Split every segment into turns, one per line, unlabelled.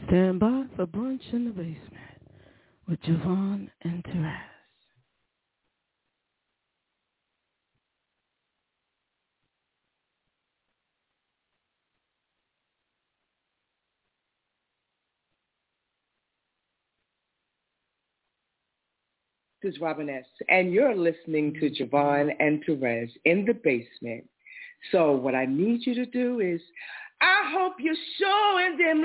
Stand by for brunch in the basement with Javon and Terez.
This is Robin S., and you're listening to Javon and Terez in the basement. So what I need you to do is, I hope you're showing them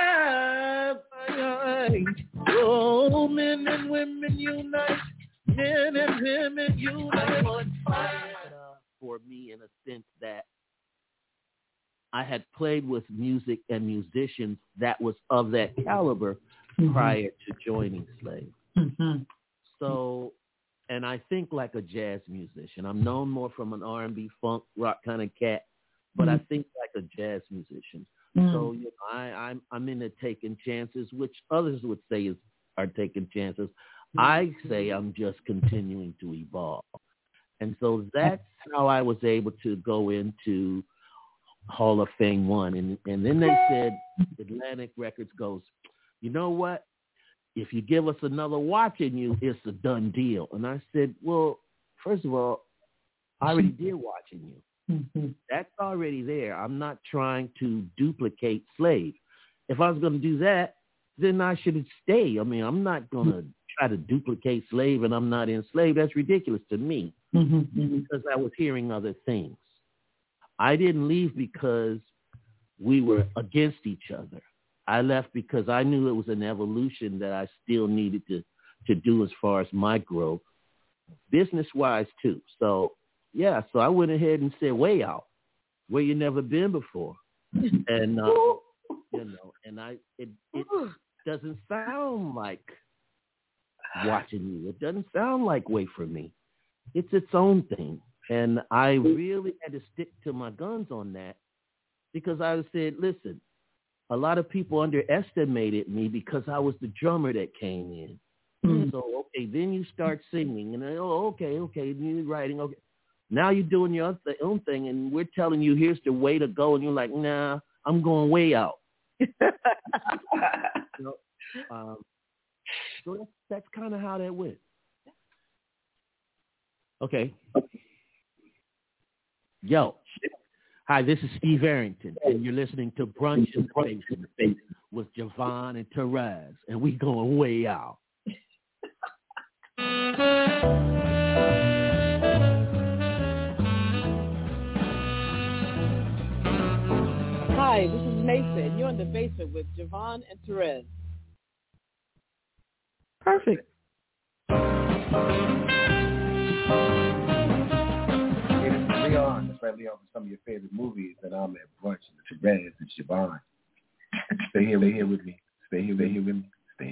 love.
Oh, men and women unite. Men and women unite. For me, in a sense that I had played with music and musicians that was of that caliber prior to joining Slave. So, and I think like a jazz musician. I'm known more from an R&B, funk, rock kind of cat, but I think like a jazz musician. So you know, I'm into taking chances, which others would say are taking chances. I say I'm just continuing to evolve. And so that's how I was able to go into Hall of Fame 1. And then they said, Atlantic Records goes, you know what? If you give us another Watching You, it's a done deal. And I said, well, first of all, I already did Watching You. That's already there. I'm not trying to duplicate Slave. If I was going to do that, then I should stay. I mean, I'm not going to try to duplicate Slave and I'm not in Slave. That's ridiculous to me because I was hearing other things. I didn't leave because we were against each other. I left because I knew it was an evolution that I still needed to do as far as my growth, business-wise too. So, yeah, so I went ahead and said, way out, where you never been before. And, you know, and it doesn't sound like Watching You. It doesn't sound like Wait For Me. It's its own thing. And I really had to stick to my guns on that because I said, listen, a lot of people underestimated me because I was the drummer that came in. So, okay, then you start singing, and okay, then you're writing, okay. Now you're doing your own thing, and we're telling you, here's the way to go, and you're like, nah, I'm going way out. So that's kind of how that went. Okay. Yo. Hi, this is Steve Arrington, and you're listening to Brunch in the Basement with Javon and Terez, and we going way out.
Hi, this is Mason. You're in the basement with Javon and Terez. Perfect.
Leon, that's right, Leon, from some of your favorite movies, and I'm at Brunch with Terez and Javon. Stay here with me. Stay here with me.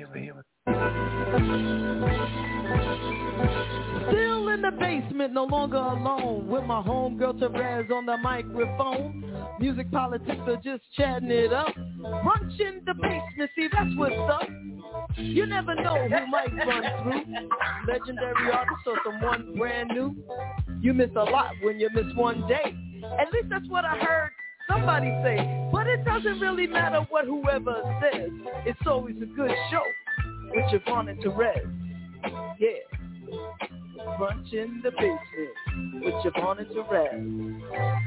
Still in the basement, no longer alone, with my homegirl Terez on the microphone. Music politics are just chatting it up. Brunch in the basement, see that's what's up. You never know who might run through. Legendary artist or someone brand new. You miss a lot when you miss one day. At least that's what I heard somebody say. But it doesn't really matter what whoever says. It's always a good show with Javon and Terez. Yeah. Brunch in the basement with Javon and Terez.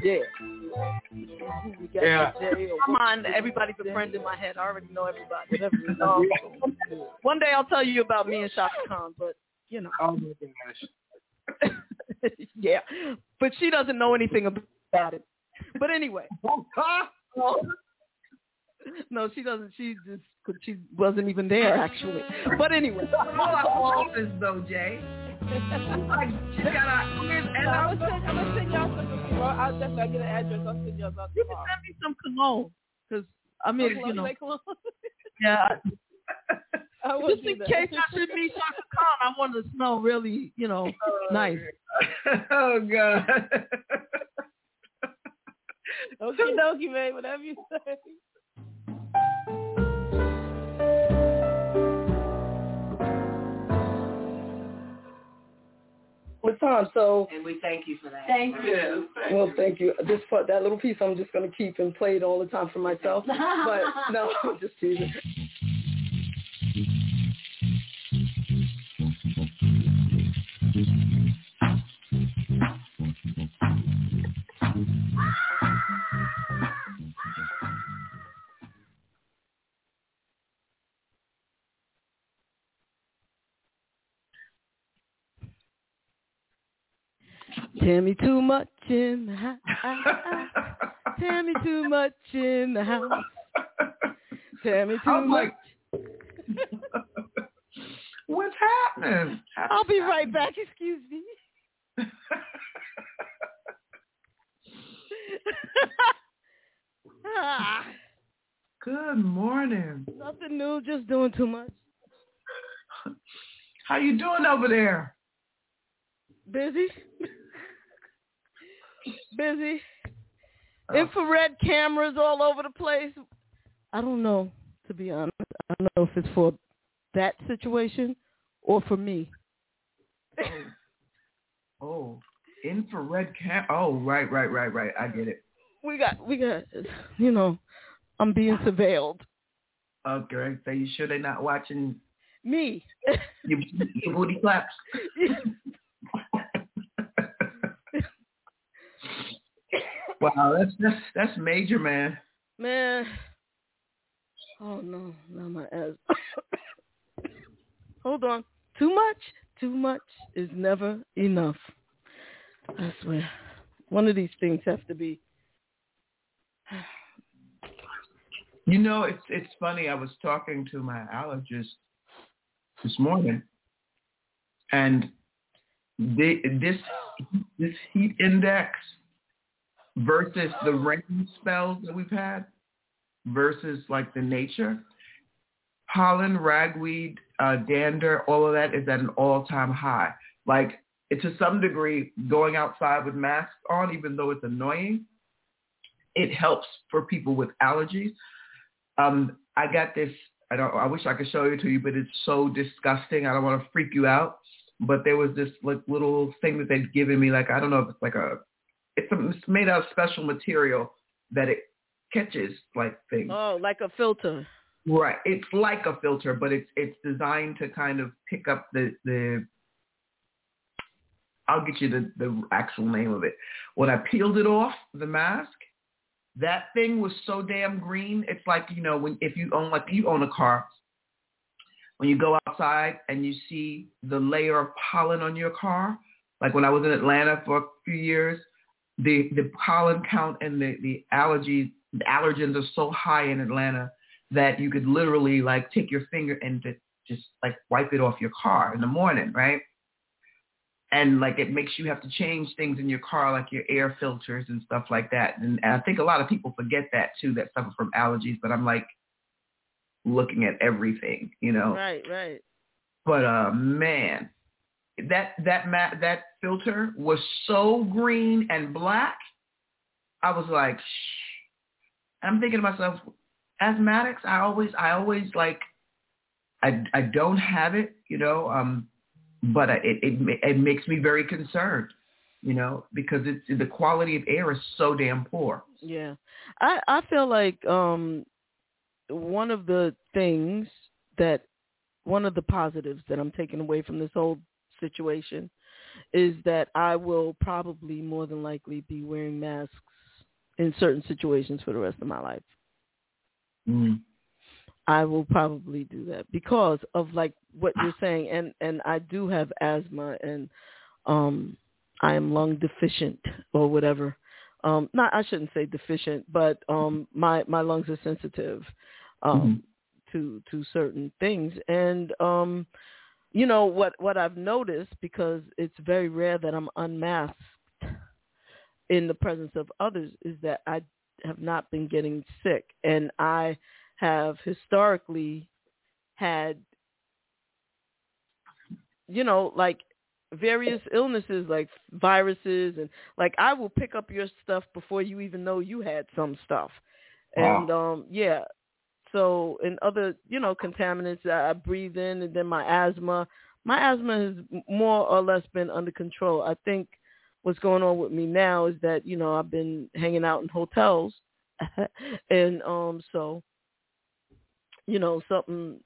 Yeah.
Come on, everybody's a friend in my head. I already know everybody. One day I'll tell you about me and Shaka Khan, but you know.
Oh my gosh.
Yeah, but she doesn't know anything about it. But anyway. No, she doesn't. She wasn't even there actually. But anyway.
Office though, Jay. Like she got I'm gonna send y'all some. I'll definitely get an address. I'll send y'all something.
You can send me some cologne, because I mean, you know. Yeah. Just in case I should meet Shaka Khan, I want to smell really, you know, nice.
Oh God.
Okie dokie, man. Whatever you say.
What's
time. So,
and we thank you for that.
Thank you. Well, thank you. This part, that little piece, I'm just going to keep and play it all the time for myself. But no, I'm just teasing. Tell me too much in the house. Tell me too much in the house. Tell me too much.
What's happening?
I'll be right back. Excuse me.
Good morning.
Nothing new, just doing too much.
How you doing over there?
Busy. Busy. Infrared cameras all over the place. I don't know, to be honest. I don't know if it's for that situation or for me.
Oh, infrared cam. Oh, right. I get it.
We got. You know, I'm being surveilled.
Okay, so you sure they're not watching
me?
Your booty claps. Wow, that's major, man.
Man. Oh no, not my ass. Hold on. Too much is never enough. I swear. One of these things have to be.
You know, it's funny. I was talking to my allergist this morning, and this heat index versus the rain spells that we've had versus like the nature, pollen, ragweed, dander, all of that is at an all-time high. Like, to some degree, going outside with masks on, even though it's annoying, it helps for people with allergies. I got this, I wish I could show it to you, but it's so disgusting. I don't want to freak you out. But there was this like little thing that they'd given me, like, I don't know if it's like it's made out of special material that it catches like things.
Oh, like a filter.
Right. It's like a filter, but it's designed to kind of pick up the I'll get you the actual name of it. When I peeled it off the mask, that thing was so damn green. It's like, you know, if you own a car, when you go outside and you see the layer of pollen on your car, like when I was in Atlanta for a few years, the pollen count and the allergens are so high in Atlanta that you could literally like take your finger and just like wipe it off your car in the morning, right? And like it makes you have to change things in your car, like your air filters and stuff like that. And I think a lot of people forget that too, that suffer from allergies. But I'm like looking at everything, you know.
Right.
But man, that filter was so green and black. I was like, shh. I'm thinking to myself, asthmatics, I always like, I don't have it, you know. But it makes me very concerned, you know, because the quality of air is so damn poor.
Yeah. I feel like one of the positives that I'm taking away from this whole situation is that I will probably more than likely be wearing masks in certain situations for the rest of my life.
Mm.
I will probably do that because of like what you're saying, and I do have asthma, and I am lung deficient or whatever. I shouldn't say deficient, but my lungs are sensitive to certain things, and you know what I've noticed, because it's very rare that I'm unmasked in the presence of others, is that I have not been getting sick, and I have historically had, you know, like various illnesses, like viruses, and like I will pick up your stuff before you even know you had some stuff.
Wow.
And yeah, so and other, you know, contaminants that I breathe in, and then my asthma, my asthma has more or less been under control. I think what's going on with me now is that, I've been hanging out in hotels and so, something,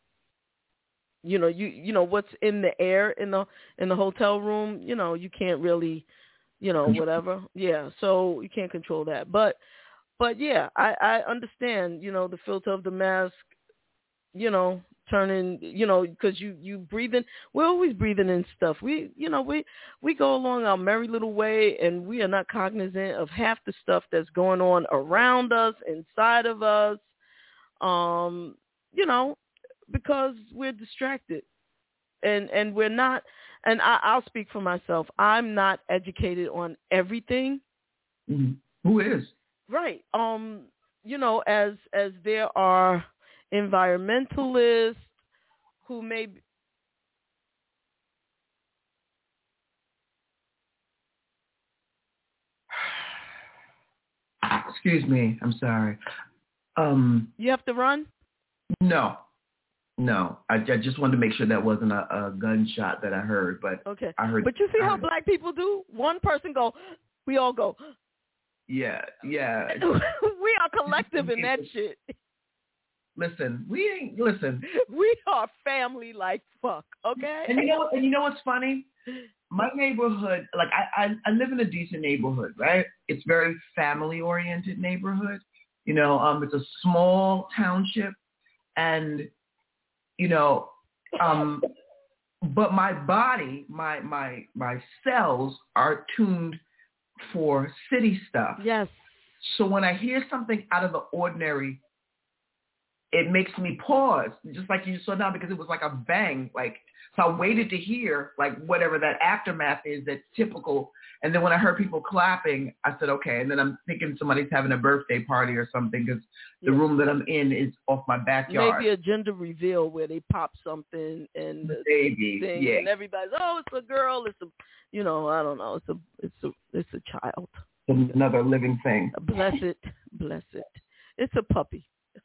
what's in the air in the hotel room, you can't really, whatever. Yeah. So you can't control that. But yeah, I understand, the filter of the mask, turning, because you breathing. We're always breathing in stuff. We go along our merry little way, and we are not cognizant of half the stuff that's going on around us, inside of us, because we're distracted, and we're not. And I'll speak for myself. I'm not educated on everything.
Mm-hmm. Who is?
Right. As there are environmentalists who may be,
excuse me, I'm sorry.
You have to run?
No. I just wanted to make sure that wasn't a gunshot that I heard, but
okay.
I heard.
But you see how black people do? One person go, we all go.
Yeah.
We are collective in that shit.
Listen. We
are family like fuck, okay?
And you know what's funny? My neighborhood, like I live in a decent neighborhood, right? It's very family oriented neighborhood. It's a small township, and but my body, my cells are tuned for city stuff.
Yes.
So when I hear something out of the ordinary, it makes me pause, just like you saw now, because it was like a bang. So I waited to hear whatever that aftermath is that's typical. And then when I heard people clapping, I said, okay. And then I'm thinking somebody's having a birthday party or something, because the room that I'm in is off my backyard.
Maybe a gender reveal where they pop something and the
baby,
thing,
yeah.
And everybody's, oh, it's a girl, it's a, I don't know, it's a child,
another living thing.
Bless it, it's a puppy.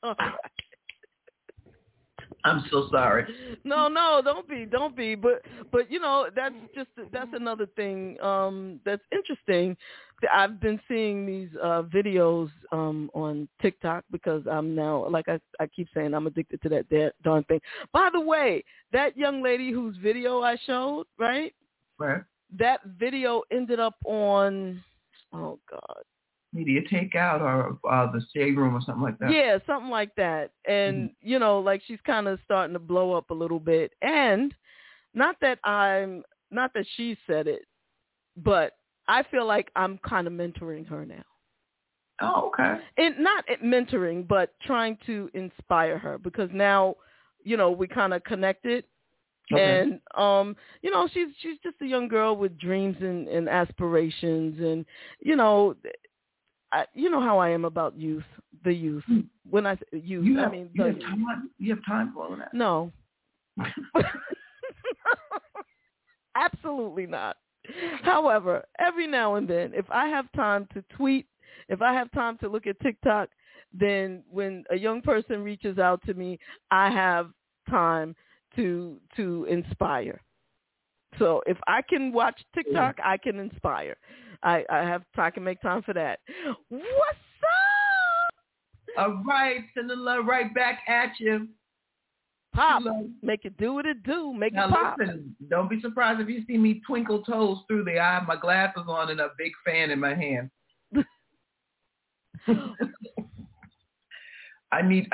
I'm so sorry.
No, don't be. But that's another thing that's interesting. I've been seeing these videos on TikTok because I'm now, like I keep saying, I'm addicted to that darn thing. By the way, that young lady whose video I showed, right?
Right.
That video ended up on, oh God,
media takeout or the shade room or something like that.
Yeah, something like that. And, she's kind of starting to blow up a little bit. And not that she said it, but I feel like I'm kind of mentoring her now.
Oh, okay.
And not mentoring, but trying to inspire her because now, we kind of connected. Okay. And, she's just a young girl with dreams and aspirations. And, you know how I am about youth, the youth. When I say youth,
you have time for all that?
No. Absolutely not. However, every now and then, if I have time to tweet, if I have time to look at TikTok, then when a young person reaches out to me, I have time to inspire. So if I can watch TikTok, I can inspire. I can make time for that. What's up?
All right, send the love right back at you.
Pop, make it do what it do. Make
now
it pop.
Listen, don't be surprised if you see me twinkle toes through there. I have my glasses on and a big fan in my hand. I need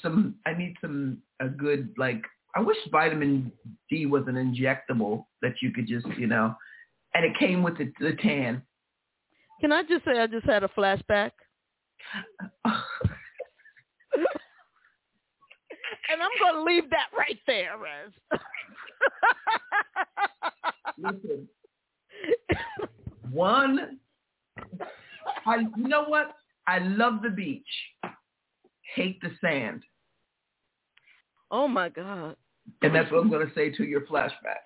a good, I wish vitamin D was an injectable that you could just, and it came with the tan.
Can I just say I just had a flashback? And I'm going to leave that right there, Rez.
Listen, you know what? I love the beach. Hate the sand.
Oh, my God.
And that's what I'm going to say to your flashback.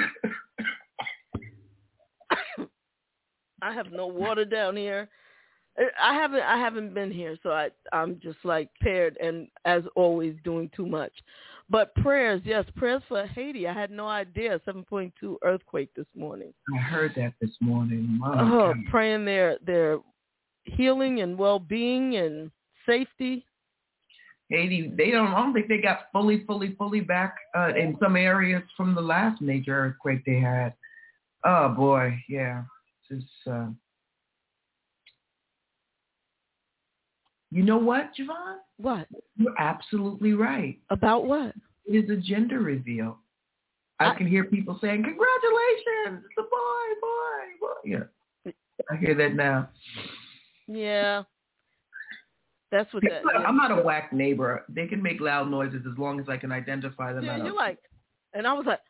I have no water down here. I haven't been here, so I'm just like paired and as always doing too much. But prayers, yes, prayers for Haiti. I had no idea 7.2 earthquake this morning.
I heard that this morning. Wow.
Praying their healing and well-being and safety.
Haiti, I don't think they got fully back in some areas from the last major earthquake they had. Oh boy, yeah. It's you know what, Javon?
What?
You're absolutely right.
About what?
It is a gender reveal. I can hear people saying, "Congratulations, it's a boy." Yeah, I hear that now.
Yeah. That's what that is.
I'm not a whack neighbor. They can make loud noises as long as I can identify them.
Yeah, you're like, and I was like,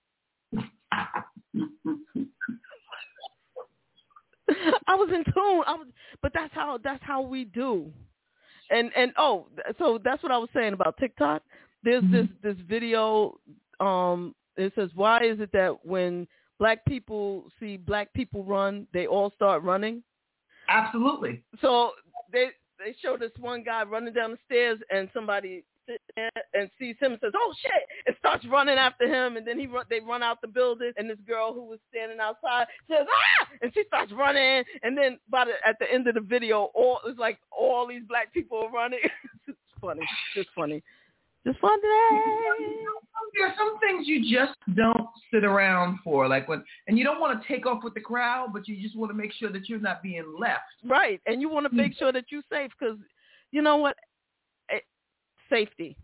I was in tune. But that's how we do. And so that's what I was saying about TikTok. There's this video. It says, why is it that when black people see black people run, they all start running?
Absolutely.
So they show this one guy running down the stairs, and somebody sits there and sees him and says, "Oh shit!" and starts running after him, and then they run out the building, and this girl who was standing outside says, "Ah!" and she starts running, and then at the end of the video, it's like all these black people are running. It's funny, just funny. Just fun today.
There are some things you just don't sit around for, and you don't want to take off with the crowd, but you just want to make sure that you're not being left.
Right, and you want to make sure that you're safe because, you know what? Safety.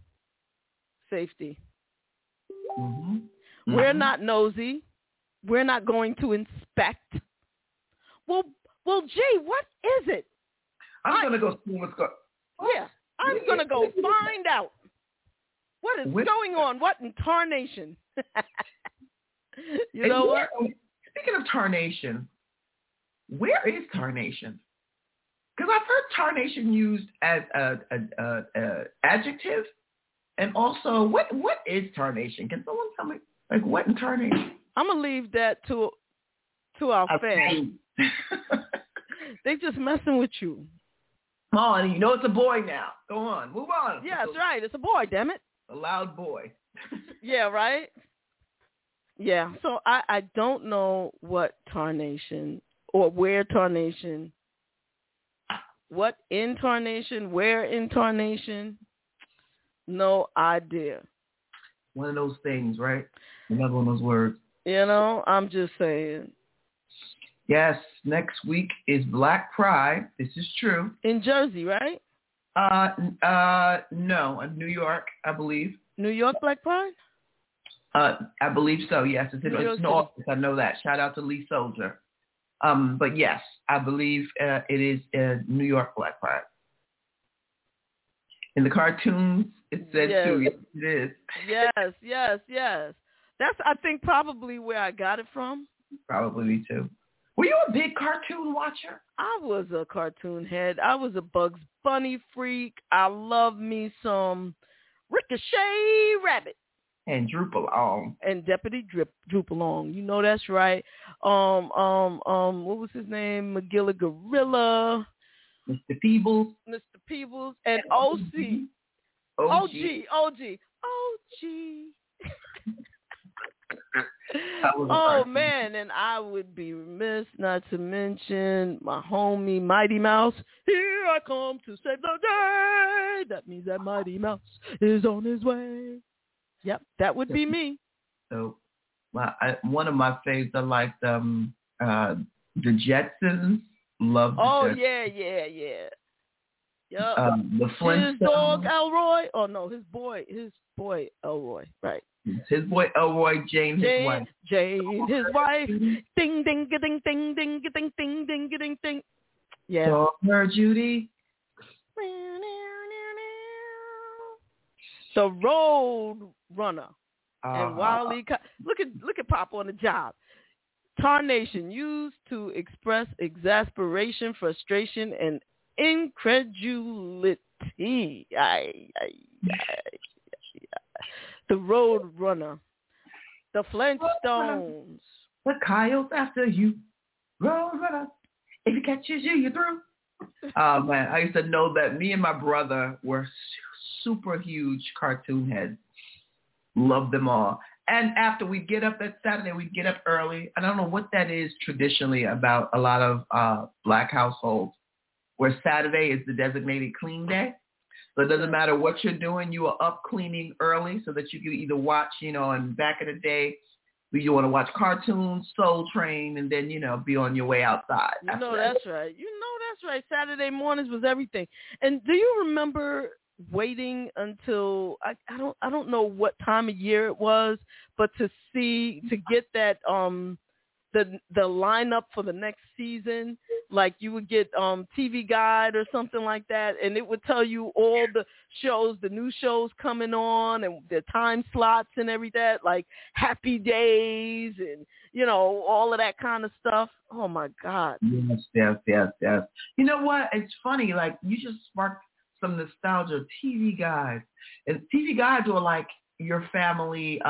Mm-hmm.
We're not nosy. We're not going to inspect. Well, gee, what is it?
I'm going to go see what's going on.
Yeah, I'm going to go find out. What is going on? What in tarnation? You know what?
Speaking of tarnation, where is tarnation? Because I've heard tarnation used as a adjective, and also what is tarnation? Can someone tell me what in tarnation?
I'm gonna leave that to our fans. They just messing with you.
Oh, and you know it's a boy now. Go on, move on.
Yeah, that's right. It's a boy. Damn it.
A loud boy.
Yeah, right? Yeah, so I don't know what tarnation or where tarnation, what intarnation, where intarnation, no idea.
One of those things, right? Another one of those words.
You know, I'm just saying.
Yes, next week is Black Pride. This is true.
In Jersey, right?
No, in New York, I believe.
New York Black Pride?
I believe so, yes. It's in the office. I know that. Shout out to Lee Soldier. But yes, I believe it is New York Black Pride. In the cartoons, it said too. Yes, it is.
Yes. That's, I think, probably where I got it from.
Probably me too. Were you a big cartoon watcher?
I was a cartoon head. I was a Bugs Bunny freak. I love me some Ricochet Rabbit.
And Droop Along.
And Deputy Droop Along. You know that's right. What was his name? Magilla Gorilla.
Mr. Peebles.
And OG. Oh man, and I would be remiss not to mention my homie Mighty Mouse. Here I come to save the day. That means that Mighty Mouse is on his way. Yep, that would be me.
So, one of my favorites, I liked the Jetsons. Love the Jetsons.
Yeah. Yep.
The Flintstones.
His dog Elroy. Oh no, his boy Elroy. Right.
His boy Elroy, Jane, his wife.
Jane, his wife. Ding, ding, ding, ding, ding, ding, ding, ding, ding, ding. Yeah.
Call her Judy.
The Road Runner. And Wile E. Look at Pop on the job. Tarnation, used to express exasperation, frustration, and incredulity. The Road Runner. The Flintstones.
The coyote's after you. Road Runner. If he catches you, you're through. Man, I used to know that me and my brother were super huge cartoon heads. Loved them all. And after we get up that Saturday, we'd get up early. I don't know what that is traditionally about a lot of black households, where Saturday is the designated clean day. So it doesn't matter what you're doing. You are up cleaning early so that you can either watch, and back in the day, you want to watch cartoons, Soul Train, and then, be on your way outside.
That's right. That's right. Saturday mornings was everything. And do you remember waiting until I don't know what time of year it was, but to get that the lineup for the next season, like you would get TV Guide or something like that, and it would tell you all the shows, the new shows coming on, and the time slots and everything, like Happy Days and all of that kind of stuff. Oh my God.
Yes. You know what? It's funny. Like you just sparked some nostalgia. TV Guides, and TV Guides were like your family.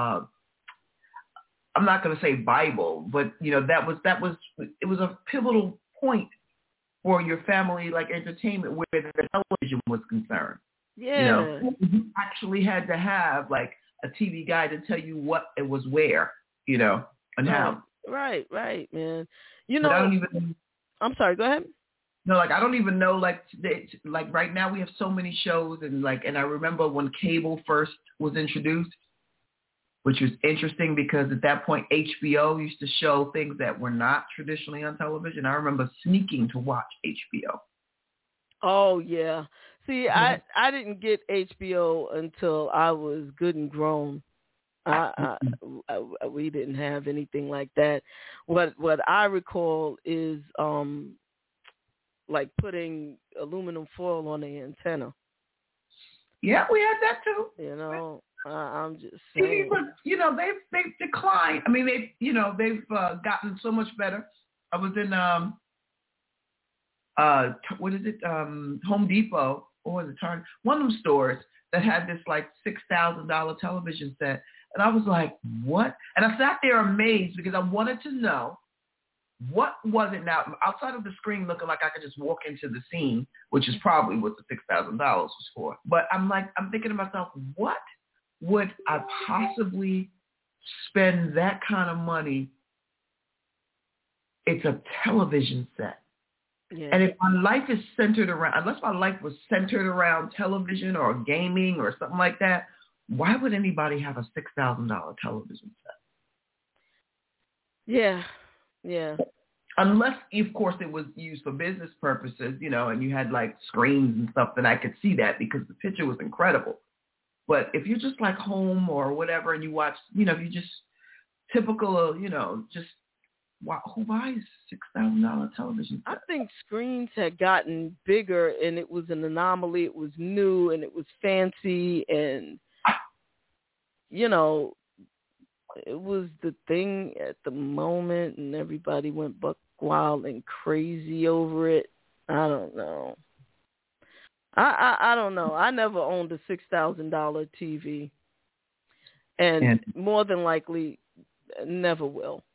I'm not going to say Bible, but it was a pivotal point for your family, like entertainment, where the television was concerned.
Yeah.
You actually had to have like a TV guide to tell you what it was where, and how.
Right, man.
But I don't even.
I'm sorry. Go ahead.
No, like I don't even know. Like right now we have so many shows, and I remember when cable first was introduced, which was interesting because at that point HBO used to show things that were not traditionally on television. I remember sneaking to watch HBO.
Oh yeah. See, I didn't get HBO until I was good and grown. We didn't have anything like that. What I recall is like putting aluminum foil on the antenna.
Yeah, we had that too.
I'm just saying.
But, they've declined. I mean, they've gotten so much better. I was in Home Depot, or was it Target? One of them stores that had this like $6,000 television set, and I was like, what? And I sat there amazed because I wanted to know what was it now outside of the screen looking like I could just walk into the scene, which is probably what the $6,000 was for. But I'm thinking to myself, what would I possibly spend that kind of money? It's a television set.
Yeah.
And if my life is centered around, unless my life was centered around television or gaming or something like that, why would anybody have a $6,000 television set?
Yeah.
Unless, of course, it was used for business purposes, and you had like screens and stuff, then I could see that because the picture was incredible. But if you're just like home or whatever and you watch, if you just typical, who buys $6,000 television?
I think screens had gotten bigger and it was an anomaly. It was new and it was fancy and, it was the thing at the moment and everybody went buck wild and crazy over it. I don't know. I don't know. I never owned a $6,000 TV, and more than likely never will.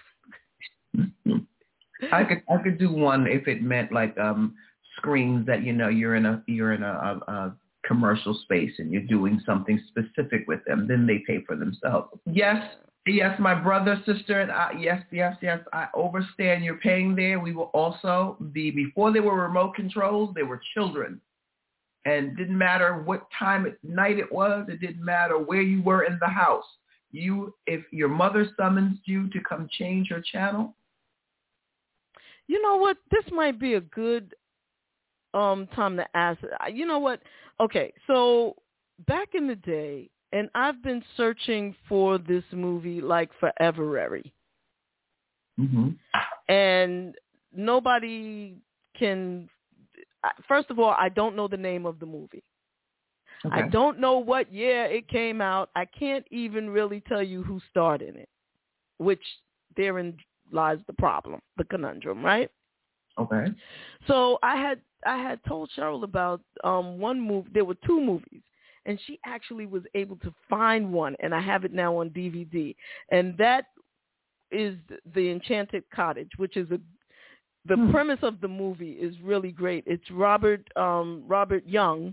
I could do one if it meant like screens that you're in a commercial space and you're doing something specific with them. Then they pay for themselves. Yes, my brother, sister, and I, yes. I understand you're paying there. We will also before they were remote controls, they were children. And it didn't matter what time at night it was. It didn't matter where you were in the house. If your mother summons you to come change your channel.
You know what? This might be a good time to ask. You know what? Okay, so back in the day, and I've been searching for this movie like forever.
Mm-hmm.
And nobody can. First of all, I don't know the name of the movie.
Okay.
I don't know what year it came out. I can't even really tell you who starred in it, which therein lies the problem, the conundrum, right?
Okay.
So I had told Cheryl about one movie. There were two movies, and she actually was able to find one, and I have it now on DVD. And that is The Enchanted Cottage, which is the premise of the movie is really great. It's Robert Young,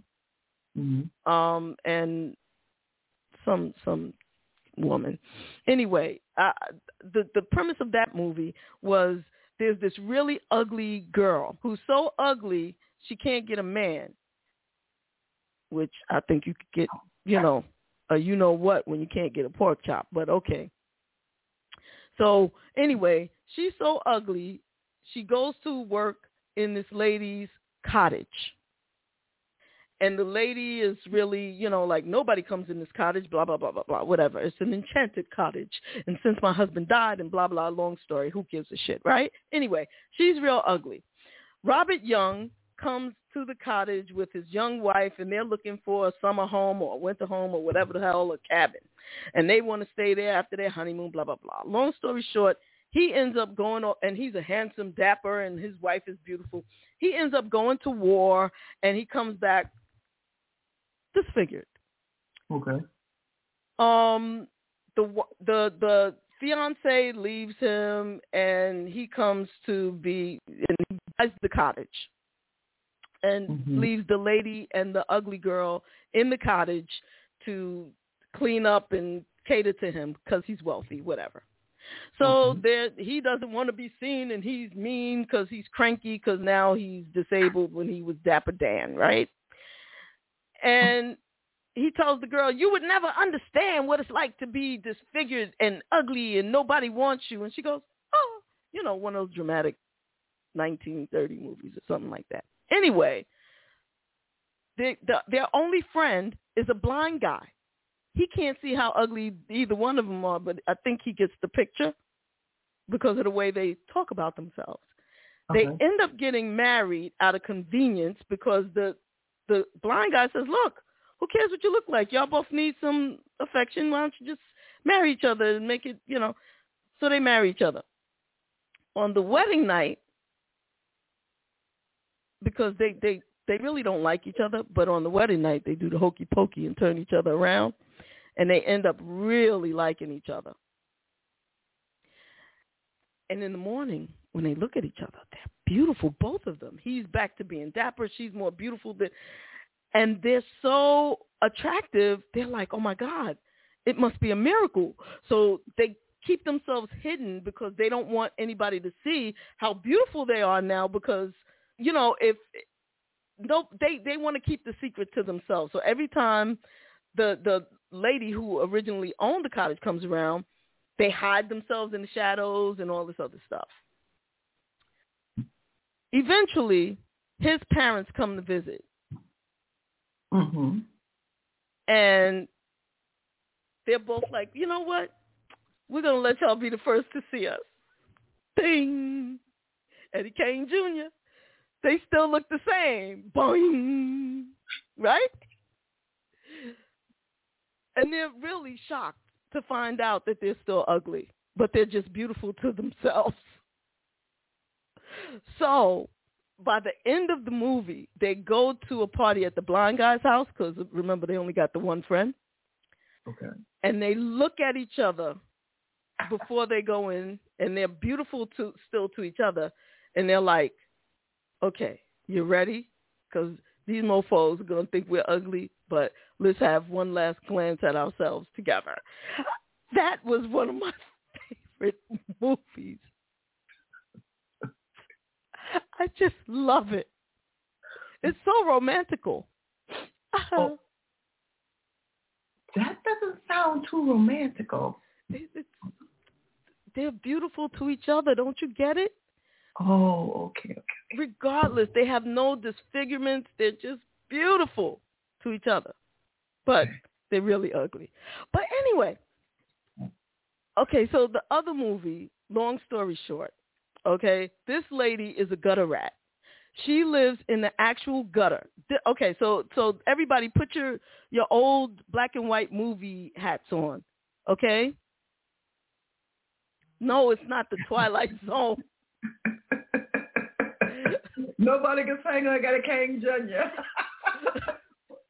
and some woman. Anyway, the premise of that movie was there's this really ugly girl who's so ugly she can't get a man, which I think you could get, what when you can't get a pork chop, but okay. So anyway, she's so ugly, she goes to work in this lady's cottage. And the lady is really, like nobody comes in this cottage, blah, blah, blah, blah, blah, whatever. It's an enchanted cottage. And since my husband died and blah, blah, long story, who gives a shit, right? Anyway, she's real ugly. Robert Young comes to the cottage with his young wife, and they're looking for a summer home or a winter home or whatever the hell, a cabin. And they want to stay there after their honeymoon, blah, blah, blah. Long story short, he ends up going, and he's a handsome, dapper, and his wife is beautiful. He ends up going to war, and he comes back disfigured.
Okay.
The fiance leaves him, and he comes to be, and he buys the cottage, and leaves the lady and the ugly girl in the cottage to clean up and cater to him because he's wealthy, whatever. So he doesn't want to be seen, and he's mean because he's cranky because now he's disabled when he was Dapper Dan, right? And he tells the girl, you would never understand what it's like to be disfigured and ugly and nobody wants you. And she goes, oh, one of those dramatic 1930 movies or something like that. Anyway, their only friend is a blind guy. He can't see how ugly either one of them are, but I think he gets the picture because of the way they talk about themselves. Okay. They end up getting married out of convenience because the blind guy says, look, who cares what you look like? Y'all both need some affection. Why don't you just marry each other and make it, So they marry each other. On the wedding night, because they really don't like each other, but on the wedding night, they do the hokey pokey and turn each other around, and they end up really liking each other. And in the morning, when they look at each other, they're beautiful, both of them. He's back to being dapper. She's more beautiful and they're so attractive. They're like, oh my God, it must be a miracle. So they keep themselves hidden because they don't want anybody to see how beautiful they are now because, they want to keep the secret to themselves. So every time the lady who originally owned the cottage comes around, they hide themselves in the shadows and all this other stuff. Eventually, his parents come to visit. And they're both like, you know what? We're going to let y'all be the first to see us. Ding! Eddie Kane Jr. They still look the same. Boing! Right? And they're really shocked to find out that they're still ugly, but they're just beautiful to themselves. So by the end of the movie, they go to a party at the blind guy's house because, remember, they only got the one friend.
Okay.
And they look at each other before they go in, and they're beautiful still to each other. And they're like, okay, you ready? Because these mofos are going to think we're ugly, but let's have one last glance at ourselves together. That was one of my favorite movies. I just love it. It's so romantical.
Oh, that doesn't sound too romantical.
They're beautiful to each other. Don't you get it?
Oh, okay.
Regardless, they have no disfigurements. They're just beautiful to each other. But they're really ugly. But anyway, okay, so the other movie, long story short, okay, this lady is a gutter rat. She lives in the actual gutter. Okay, so everybody put your old black and white movie hats on, okay? No, it's not the Twilight Zone.
Nobody can sing like a King Jr.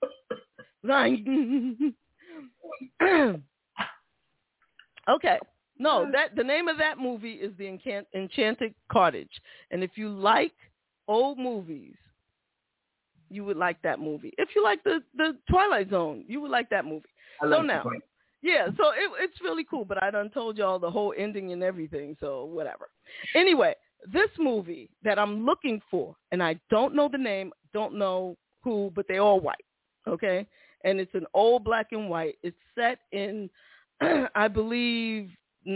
Okay. No, that the name of that movie is The Enchanted Cottage. And if you like old movies, you would like that movie. If you like the Twilight Zone, you would like that movie. So now, yeah, so it's really cool. But I done told y'all the whole ending and everything, so whatever. Anyway, this movie that I'm looking for, and I don't know the name, don't know who, but they're all white, okay? And it's an old black and white. It's set in, I believe,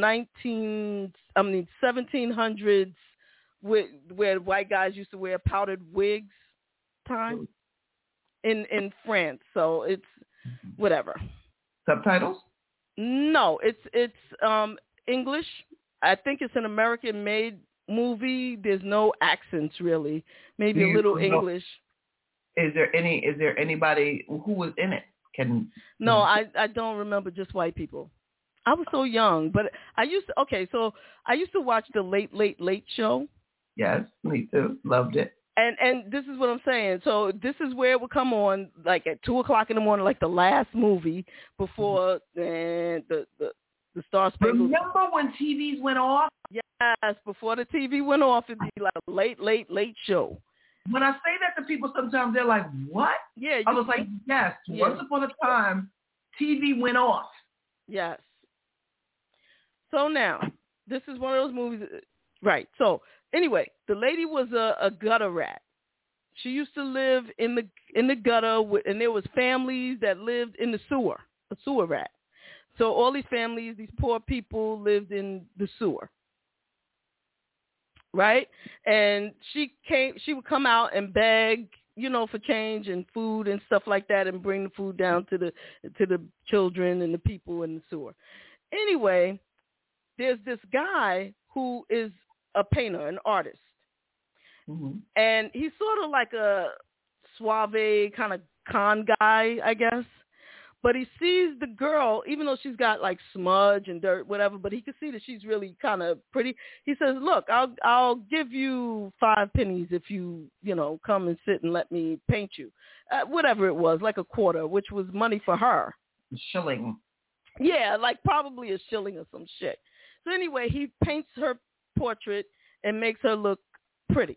1700s, where white guys used to wear powdered wigs time in France. So it's whatever.
Subtitles?
No, it's English. I think it's an American-made movie. There's no accents really. Maybe a little English.
Is there anybody who was in it?
No, I don't remember. Just white people. I was so young, but I used to watch the Late Show.
Yes, me too. Loved it.
And this is what I'm saying. So this is where it would come on, like at 2:00 in the morning, like the last movie before the Star Spangled.
Remember when TVs went off?
Yes, before the TV went off, it'd be like a late show.
When I say that to people, sometimes they're like, "What?"
Yeah,
I was like, "Yes." Yeah. Once upon a time, TV went off.
Yes. So now, this is one of those movies, right? So anyway, the lady was a gutter rat. She used to live in the gutter, and there was families that lived in the sewer, a sewer rat. So all these families, these poor people lived in the sewer, right? And she would come out and beg, for change and food and stuff like that, and bring the food down to the children and the people in the sewer. Anyway, there's this guy who is a painter, an artist. Mm-hmm. And he's sort of like a suave kind of con guy, I guess. But he sees the girl, even though she's got like smudge and dirt, whatever, but he can see that she's really kind of pretty. He says, look, I'll give you 5 pennies if you come and sit and let me paint you. Whatever it was, like a quarter, which was money for her.
Shilling.
Yeah, like probably a shilling or some shit. So anyway, he paints her portrait and makes her look pretty.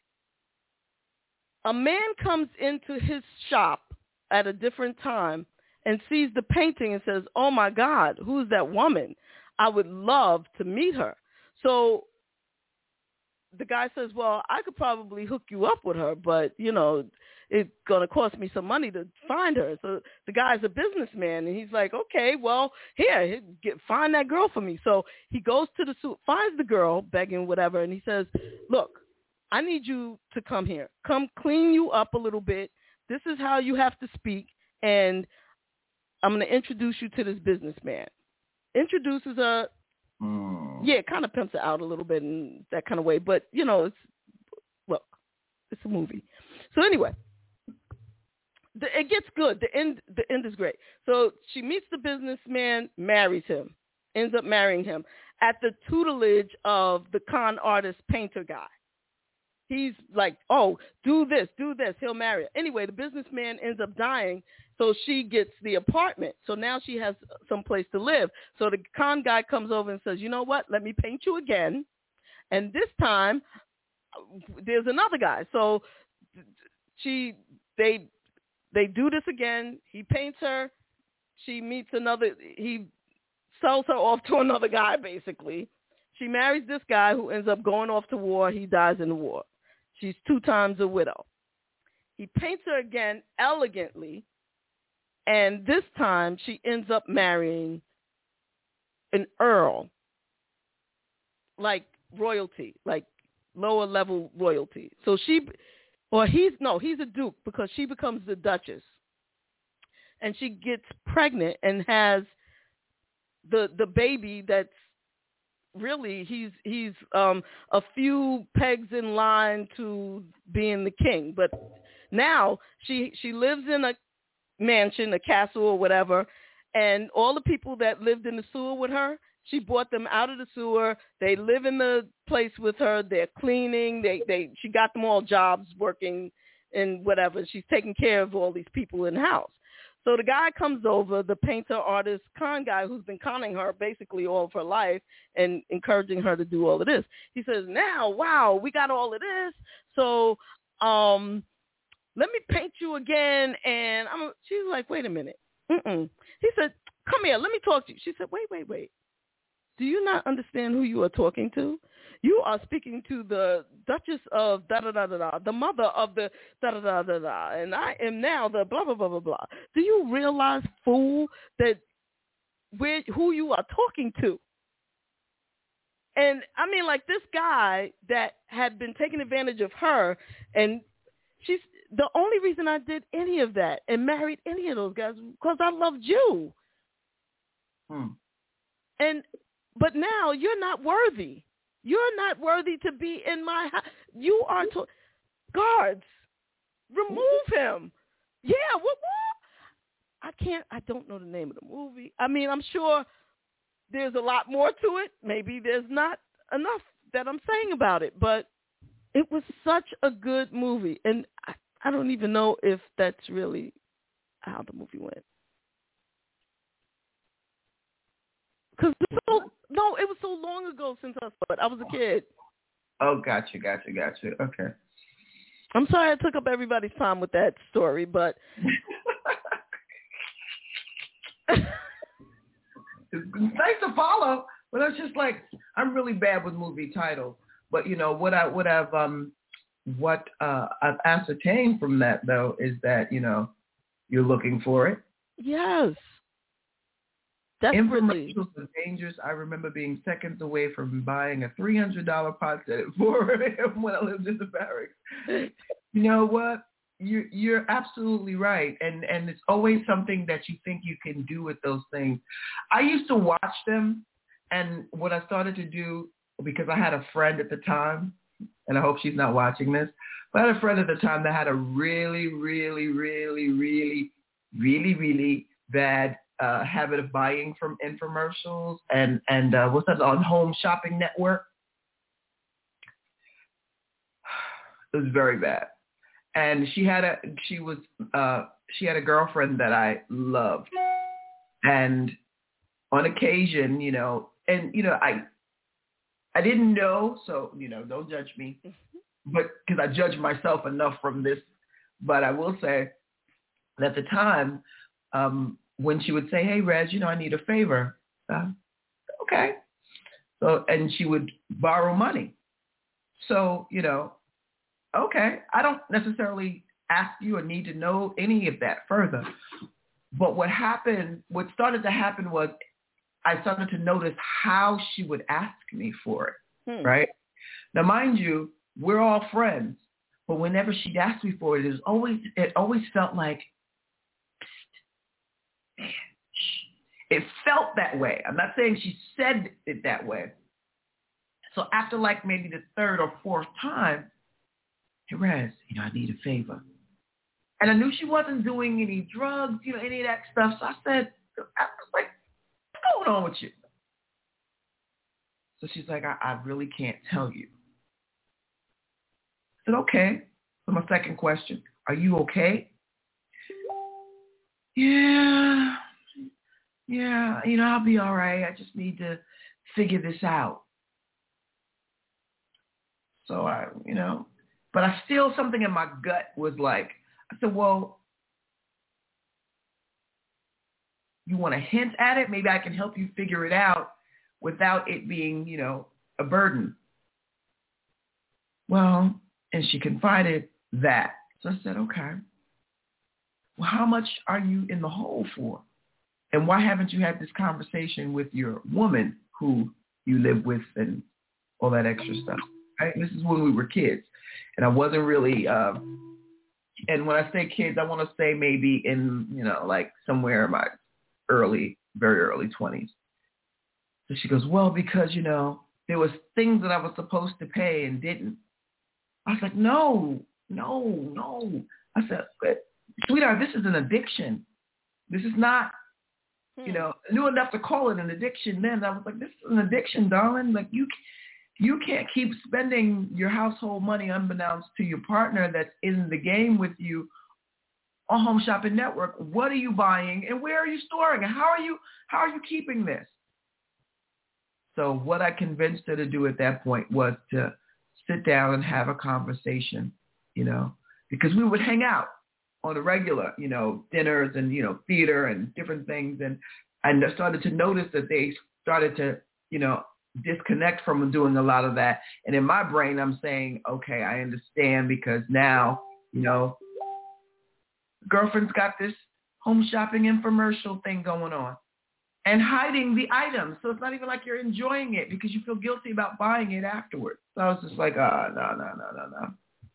A man comes into his shop at a different time and sees the painting and says, oh my God, who's that woman? I would love to meet her. So the guy says, well, I could probably hook you up with her, but, it's going to cost me some money to find her. So the guy's a businessman, and he's like, okay, well, here, find that girl for me. So he goes to the suit, finds the girl, begging whatever, and he says, look, I need you to come here. Come clean you up a little bit. This is how you have to speak, and I'm going to introduce you to this businessman. Introduces her. Yeah, kind of pimps her out a little bit in that kind of way. But, it's a movie. So anyway, it gets good. The end is great. So she meets the businessman, marries him, ends up marrying him at the tutelage of the con artist painter guy. He's like, oh, do this. He'll marry her. Anyway, the businessman ends up dying, so she gets the apartment. So now she has some place to live. So the con guy comes over and says, you know what? Let me paint you again. And this time, there's another guy. So they do this again. He paints her. She meets another. He sells her off to another guy, basically. She marries this guy who ends up going off to war. He dies in the war. She's 2 times a widow. He paints her again elegantly, and this time she ends up marrying an earl, like royalty, like lower level royalty. So he's a duke, because she becomes the duchess, and she gets pregnant and has the baby that's really he's a few pegs in line to being the king. But now she lives in a mansion, a castle or whatever, and all the people that lived in the sewer with her, she brought them out of the sewer. They live in the place with her. They're cleaning. She got them all jobs working and whatever. She's taking care of all these people in the house. So the guy comes over, the painter, artist, con guy who's been conning her basically all of her life and encouraging her to do all of this. He says, now, wow, we got all of this. So let me paint you again. And she's like, wait a minute. He said, come here, let me talk to you. She said, wait. Do you not understand who you are talking to? You are speaking to the Duchess of da-da-da-da-da, the mother of the da-da-da-da-da, and I am now the blah, blah, blah, blah, blah. Do you realize, fool, that who you are talking to? And, I mean, like, this guy that had been taking advantage of her, and she's the only reason I did any of that and married any of those guys because I loved you. But now you're not worthy. You're not worthy to be in my house. You are guards. Remove him. Yeah, what? I don't know the name of the movie. I mean, I'm sure there's a lot more to it. Maybe there's not enough that I'm saying about it, but it was such a good movie. And I don't even know if that's really how the movie went. Because it was so long ago since I saw it. I was a kid.
Oh, gotcha. Okay.
I'm sorry I took up everybody's time with that story, but
it's nice to follow. But it's just like I'm really bad with movie titles. But you know what I've ascertained from that though is that you're looking for it.
Yes. Desperately.
Infomercials are dangerous. I remember being seconds away from buying a $300 pot set at 4 a.m. when I lived in the barracks. You know what? You're absolutely right. And it's always something that you think you can do with those things. I used to watch them, and what I started to do, because I had a friend at the time, and I hope she's not watching this, but I had a friend at the time that had a really, really, really, really, really, really bad habit of buying from infomercials and what's that on Home Shopping Network? It was very bad. And she had a girlfriend that I loved. And on occasion, I didn't know, so don't judge me. But because I judge myself enough from this, but I will say that at the time, when she would say, hey, Reg, I need a favor. Okay. So, and she would borrow money. So, okay. I don't necessarily ask you or need to know any of that further. But what started to happen was I started to notice how she would ask me for it, right? Now, mind you, we're all friends. But whenever she'd ask me for it, it always felt like, it felt that way. I'm not saying she said it that way. So after like maybe the third or fourth time, hey, Rez, I need a favor. And I knew she wasn't doing any drugs, any of that stuff. So I was like, what's going on with you? So she's like, I really can't tell you. I said, okay. So my second question, are you okay? Yeah, I'll be all right. I just need to figure this out. So but I still, something in my gut was like, I said, well, you want to hint at it? Maybe I can help you figure it out without it being, a burden. Well, and she confided that. So I said, okay. Well, how much are you in the hole for? And why haven't you had this conversation with your woman who you live with and all that extra stuff? Right? This is when we were kids. And I wasn't really, and when I say kids, I want to say maybe in, like somewhere in my very early 20s. So she goes, well, because, there was things that I was supposed to pay and didn't. I was like, no. I said, sweetheart, this is an addiction. This is not, I knew enough to call it an addiction then. I was like, this is an addiction, darling. Like you can't keep spending your household money unbeknownst to your partner that's in the game with you on Home Shopping Network, what are you buying and where are you storing and how are you keeping this? So what I convinced her to do at that point was to sit down and have a conversation, because we would hang out on a regular, dinners and, theater and different things. And I started to notice that they started to, disconnect from doing a lot of that. And in my brain, I'm saying, okay, I understand, because now, girlfriend's got this home shopping infomercial thing going on and hiding the items. So it's not even like you're enjoying it because you feel guilty about buying it afterwards. So I was just like, no.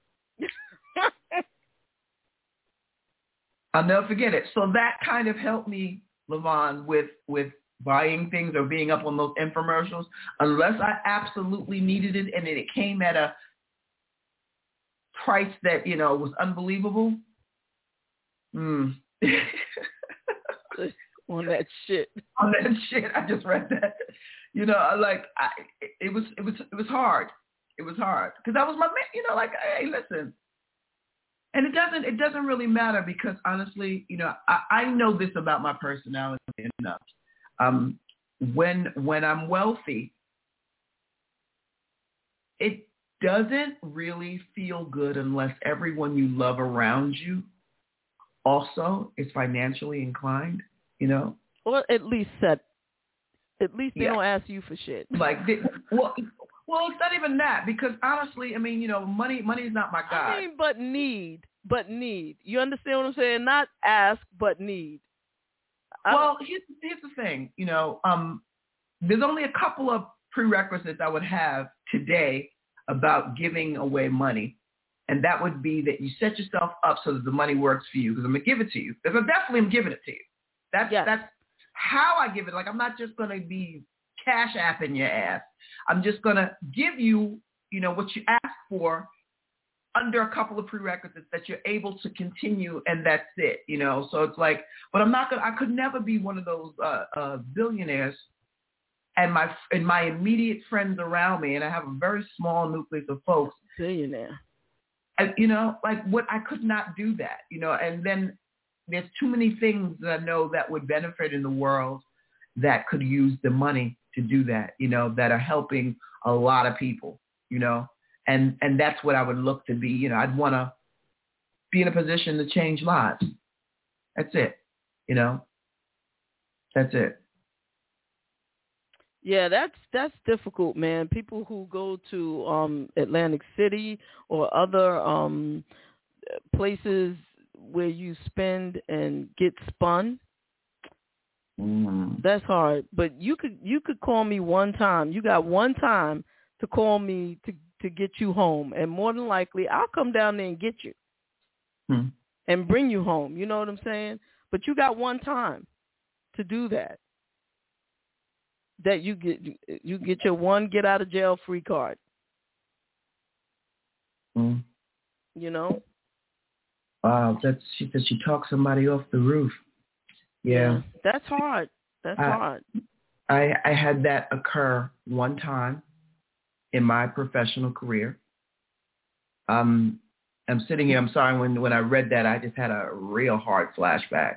I'll never forget it. So that kind of helped me, Levon, with buying things or being up on those infomercials, unless I absolutely needed it and it came at a price that, was unbelievable. On
that shit.
On that shit. I just read that. It was hard. It was hard. Because that was my man, hey, listen. And it doesn't really matter because honestly, I know this about my personality enough. When I'm wealthy, it doesn't really feel good unless everyone you love around you also is financially inclined,
Or at least they don't ask you for shit.
Well, it's not even that because honestly, money is not my God.
But need. You understand what I'm saying? Not ask, but need.
Well, here's the thing, there's only a couple of prerequisites I would have today about giving away money. And that would be that you set yourself up so that the money works for you because I'm going to give it to you. Because I definitely am giving it to you. That's how I give it. Like, I'm not just going to be cash apping your ass. I'm just going to give you, what you ask for under a couple of prerequisites that you're able to continue, and that's it, So it's like, but I could never be one of those billionaires and my immediate friends around me, and I have a very small nucleus of folks.
Billionaire.
I could not do that, and then there's too many things that I know that would benefit in the world that could use the money to do that, that are helping a lot of people, and that's what I would look to be, I'd want to be in a position to change lives. That's it, that's it.
Yeah, that's difficult, man. People who go to Atlantic City or other places where you spend and get spun, that's hard. But you could call me one time. You got one time to call me to get you home, and more than likely I'll come down there and get you and bring you home. You know what I'm saying? But you got one time to do that. That you get your one get out of jail free card.
Wow, she said she talked somebody off the roof. Yeah.
That's hard. Hard.
I had that occur one time in my professional career. I'm sitting here, I'm sorry, when I read that, I just had a real hard flashback.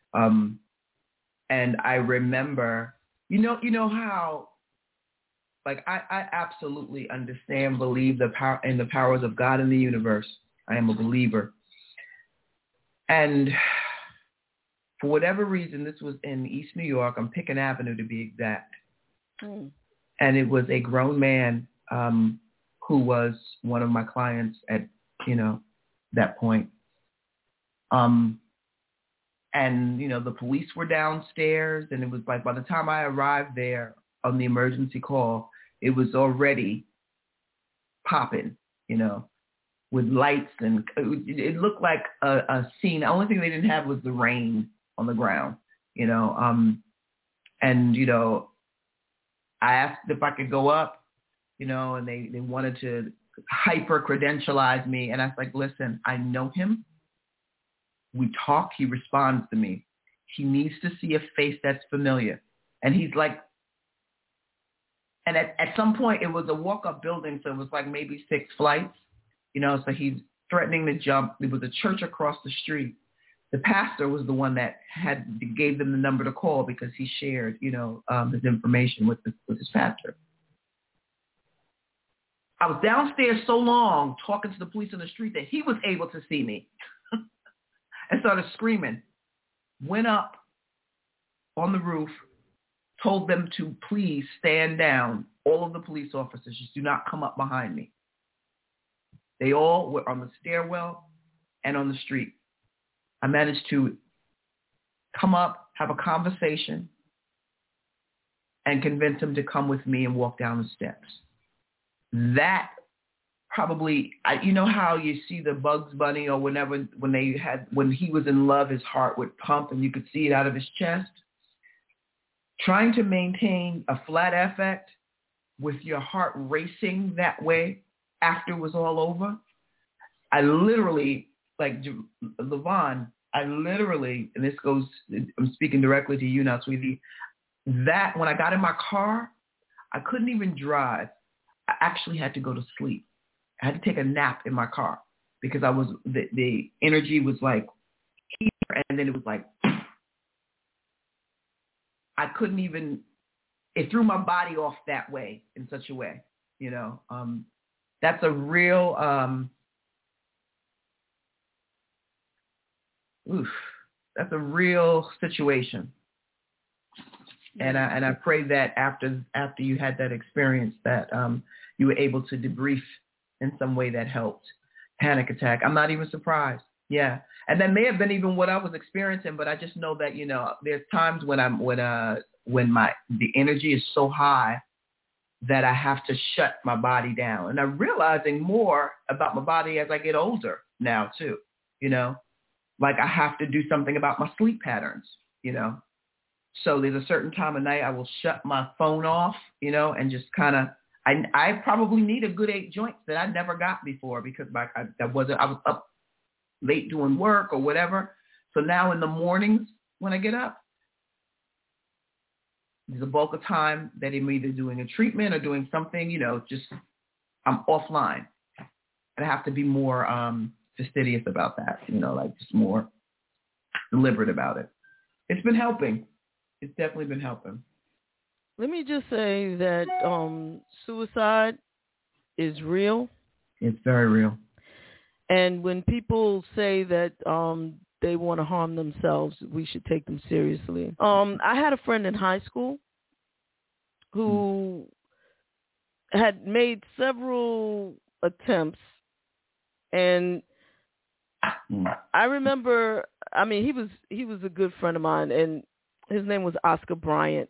And I remember, you know how, like, I absolutely understand, believe the power and the powers of God in the universe. I am a believer. And for whatever reason, this was in East New York, on Pickens Avenue to be exact. And it was a grown man who was one of my clients at, that point. And, the police were downstairs, and it was like by the time I arrived there on the emergency call, it was already popping, with lights, and it looked like a scene. The only thing they didn't have was the rain on the ground, and, I asked if I could go up, and they wanted to hyper-credentialize me. And I was like, listen, I know him. We talk. He responds to me. He needs to see a face that's familiar. And he's like, and at some point, it was a walk-up building, so it was like maybe 6 flights, so he's threatening to jump. There was a church across the street. the pastor was the one that gave them the number to call because he shared, his information with his pastor. I was downstairs so long talking to the police on the street that he was able to see me and started screaming. Went up on the roof, told them to please stand down. All of the police officers, just do not come up behind me. They all were on the stairwell and on the street. I managed to come up, have a conversation, and convince them to come with me and walk down the steps. That probably, you know how you see the Bugs Bunny or when he was in love, his heart would pump and you could see it out of his chest. Trying to maintain a flat affect with your heart racing that way after it was all over. I literally, like Levon, and this goes, I'm speaking directly to you now, sweetie, that when I got in my car, I couldn't even drive. I actually had to go to sleep. I had to take a nap in my car because the energy was like here, and then it was like, I couldn't even, it threw my body off that way in such a way, that's a real, that's a real situation. And I pray that after you had that experience that you were able to debrief in some way that helped. Panic attack. I'm not even surprised. Yeah. And that may have been even what I was experiencing, but I just know that, there's times when the energy is so high that I have to shut my body down. And I'm realizing more about my body as I get older now too, like I have to do something about my sleep patterns, So there's a certain time of night I will shut my phone off, and just kind of, I probably need a good 8 joints that I never got before because I was up late doing work or whatever. So now in the mornings when I get up, there's a bulk of time that I'm either doing a treatment or doing something, just I'm offline. And I have to be more fastidious about that, like just more deliberate about it. It's been helping. It's definitely been helping.
Let me just say that suicide is real.
It's very real.
And when people say that they want to harm themselves, we should take them seriously. I had a friend in high school who had made several attempts, and I remember, he was a good friend of mine, and his name was Oscar Bryant.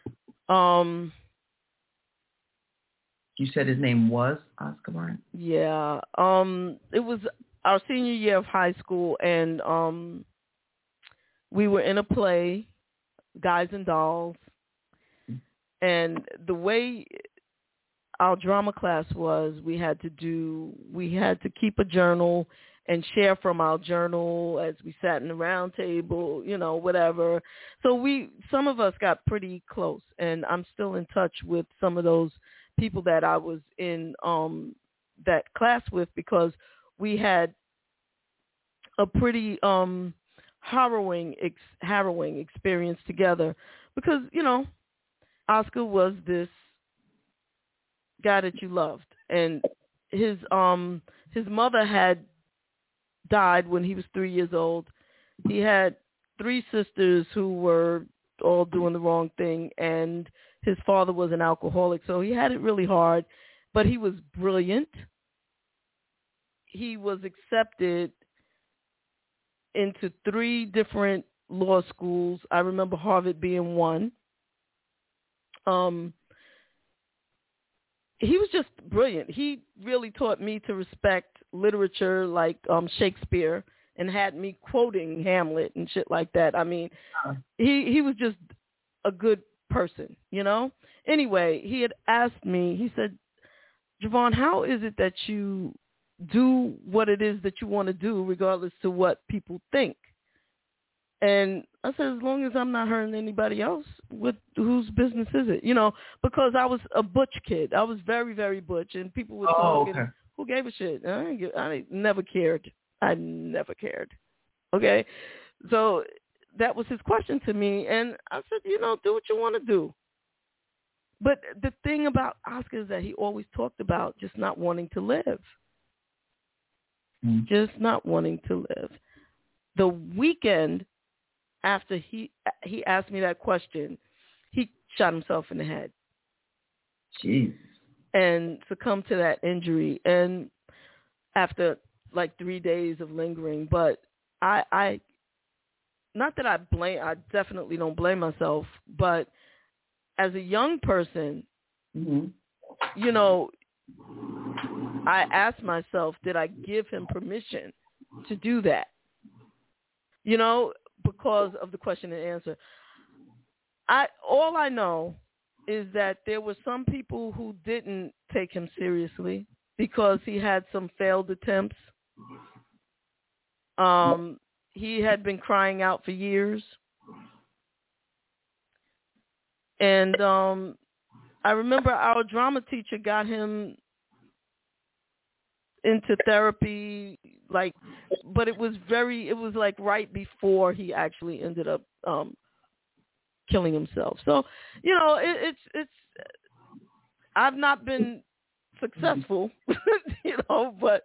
You said his name was Oscar Bryant?
Yeah. It was our senior year of high school, and we were in a play, Guys and Dolls, and the way our drama class was, we had to keep a journal and share from our journal as we sat in the round table, whatever. So some of us got pretty close, and I'm still in touch with some of those people that I was in that class with, because we had a pretty harrowing experience together, because Oscar was this guy that you loved, and his mother had died when he was 3 years old. He had 3 sisters who were all doing the wrong thing, and his father was an alcoholic, so he had it really hard, but he was brilliant. He was accepted into 3 different law schools. I remember Harvard being one. He was just brilliant. He really taught me to respect literature like Shakespeare, and had me quoting Hamlet and shit like that. He was just a good person, Anyway, he had asked me, he said, Javon, how is it that you do what it is that you want to do regardless to what people think? And I said, as long as I'm not hurting anybody else, whose business is it? Because I was a butch kid. I was very, very butch, and people would talk, and who gave a shit? I never cared. I never cared. Okay? So that was his question to me, and I said, do what you want to do. But the thing about Oscar is that he always talked about just not wanting to live. Just not wanting to live. The weekend after he asked me that question, he shot himself in the head.
Jeez.
And succumbed to that injury. And after like 3 days of lingering, but I not that I definitely don't blame myself, but as a young person, I asked myself, did I give him permission to do that? Because of the question and answer. All I know is that there were some people who didn't take him seriously because he had some failed attempts. He had been crying out for years. And I remember our drama teacher got him into therapy, but it was like right before he actually ended up killing himself. So, it's I've not been successful, but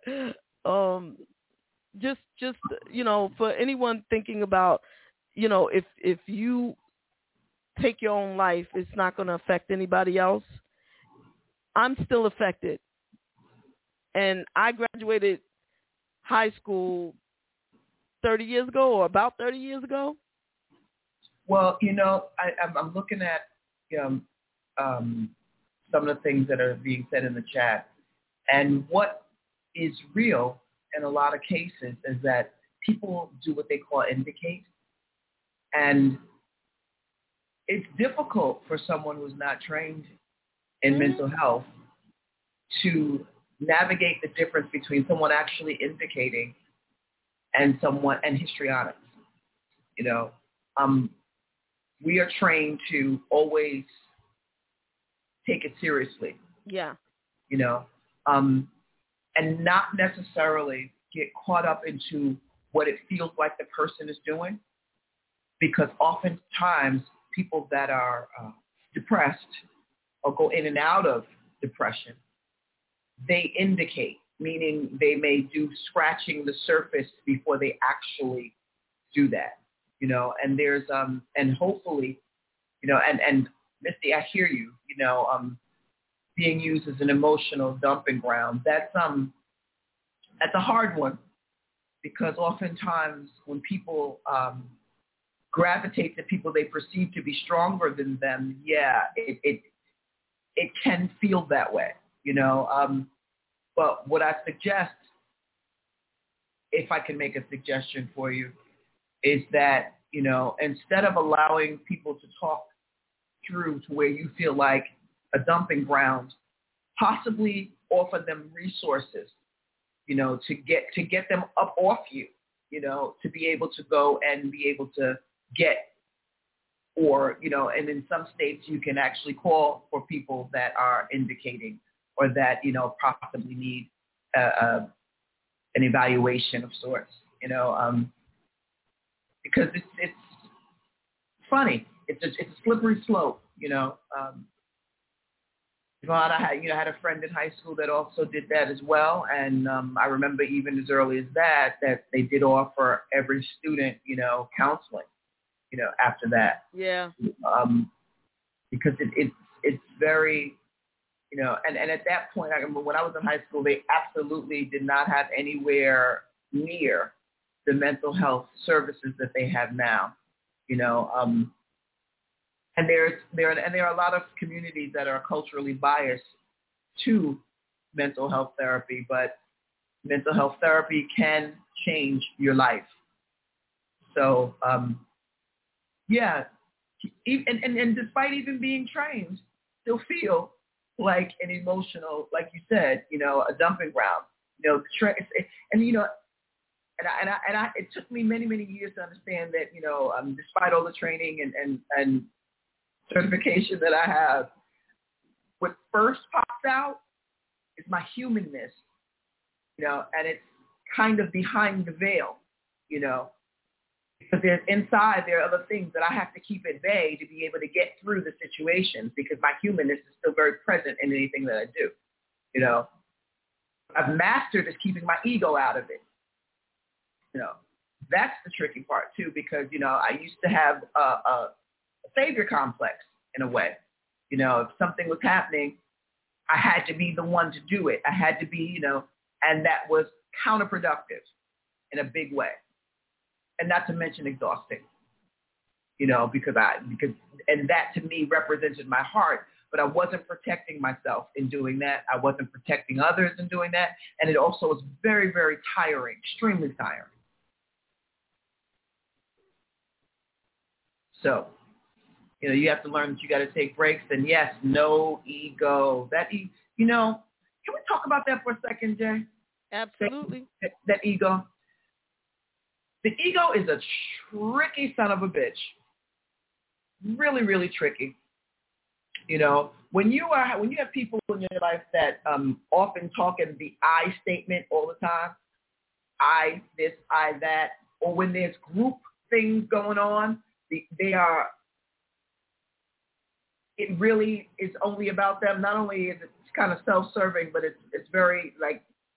just for anyone thinking about, if you take your own life, it's not going to affect anybody else. I'm still affected. And I graduated high school 30 years ago or about 30 years ago.
Well, I'm looking at some of the things that are being said in the chat. And what is real in a lot of cases is that people do what they call indicate. And it's difficult for someone who's not trained in mental health to navigate the difference between someone actually indicating and histrionics. We are trained to always take it seriously.
Yeah.
And not necessarily get caught up into what it feels like the person is doing, because oftentimes people that are depressed or go in and out of depression, they indicate, meaning they may do scratching the surface before they actually do that, and there's, and hopefully, and Misty, I hear you, being used as an emotional dumping ground. That's a hard one, because oftentimes when people gravitate to people they perceive to be stronger than them, it can feel that way, But what I suggest, if I can make a suggestion for you, is that, instead of allowing people to talk through to where you feel like a dumping ground, possibly offer them resources, to get them up off you, to be able to go and be able to get, or, and in some states you can actually call for people that are indicating or that, possibly need an evaluation of sorts, because it's funny. It's a slippery slope, Yvonne, I had a friend in high school that also did that as well, and I remember even as early as that they did offer every student, counseling, after that.
Yeah.
Because it's very, and at that point, I remember when I was in high school, they absolutely did not have anywhere near the mental health services that they have now, and there are a lot of communities that are culturally biased to mental health therapy, but mental health therapy can change your life. So, and despite even being trained, still feel like an emotional, like you said, a dumping ground. It took me many, many years to understand that, despite all the training and certification that I have, what first pops out is my humanness, and it's kind of behind the veil,
Because inside there are other things that I have to keep at bay to be able to get through the situations, because my humanness is still very present in anything that I do. You know, I've mastered is keeping my ego out of it. You know, that's the tricky part too, because, you know, I used to have a savior complex in a way. You know, if something was happening, I had to be the one to do it. I had to be, you know, and that was counterproductive in a big way. And not to mention exhausting, you know, because and that to me represented my heart, but I wasn't protecting myself in doing that. I wasn't protecting others in doing that. And it also was very, very tiring, extremely tiring. So, you know, you have to learn that you got to take breaks. And yes, no ego. You know, can we talk about that for a second, Jay?
Absolutely.
That ego. The ego is a tricky son of a bitch. Really, really tricky. You know, when you have people in your life that often talk in the I statement all the time, I this, I that, or when there's group things going on, it really is only about them. Not only is it kind of self-serving, but it's very like,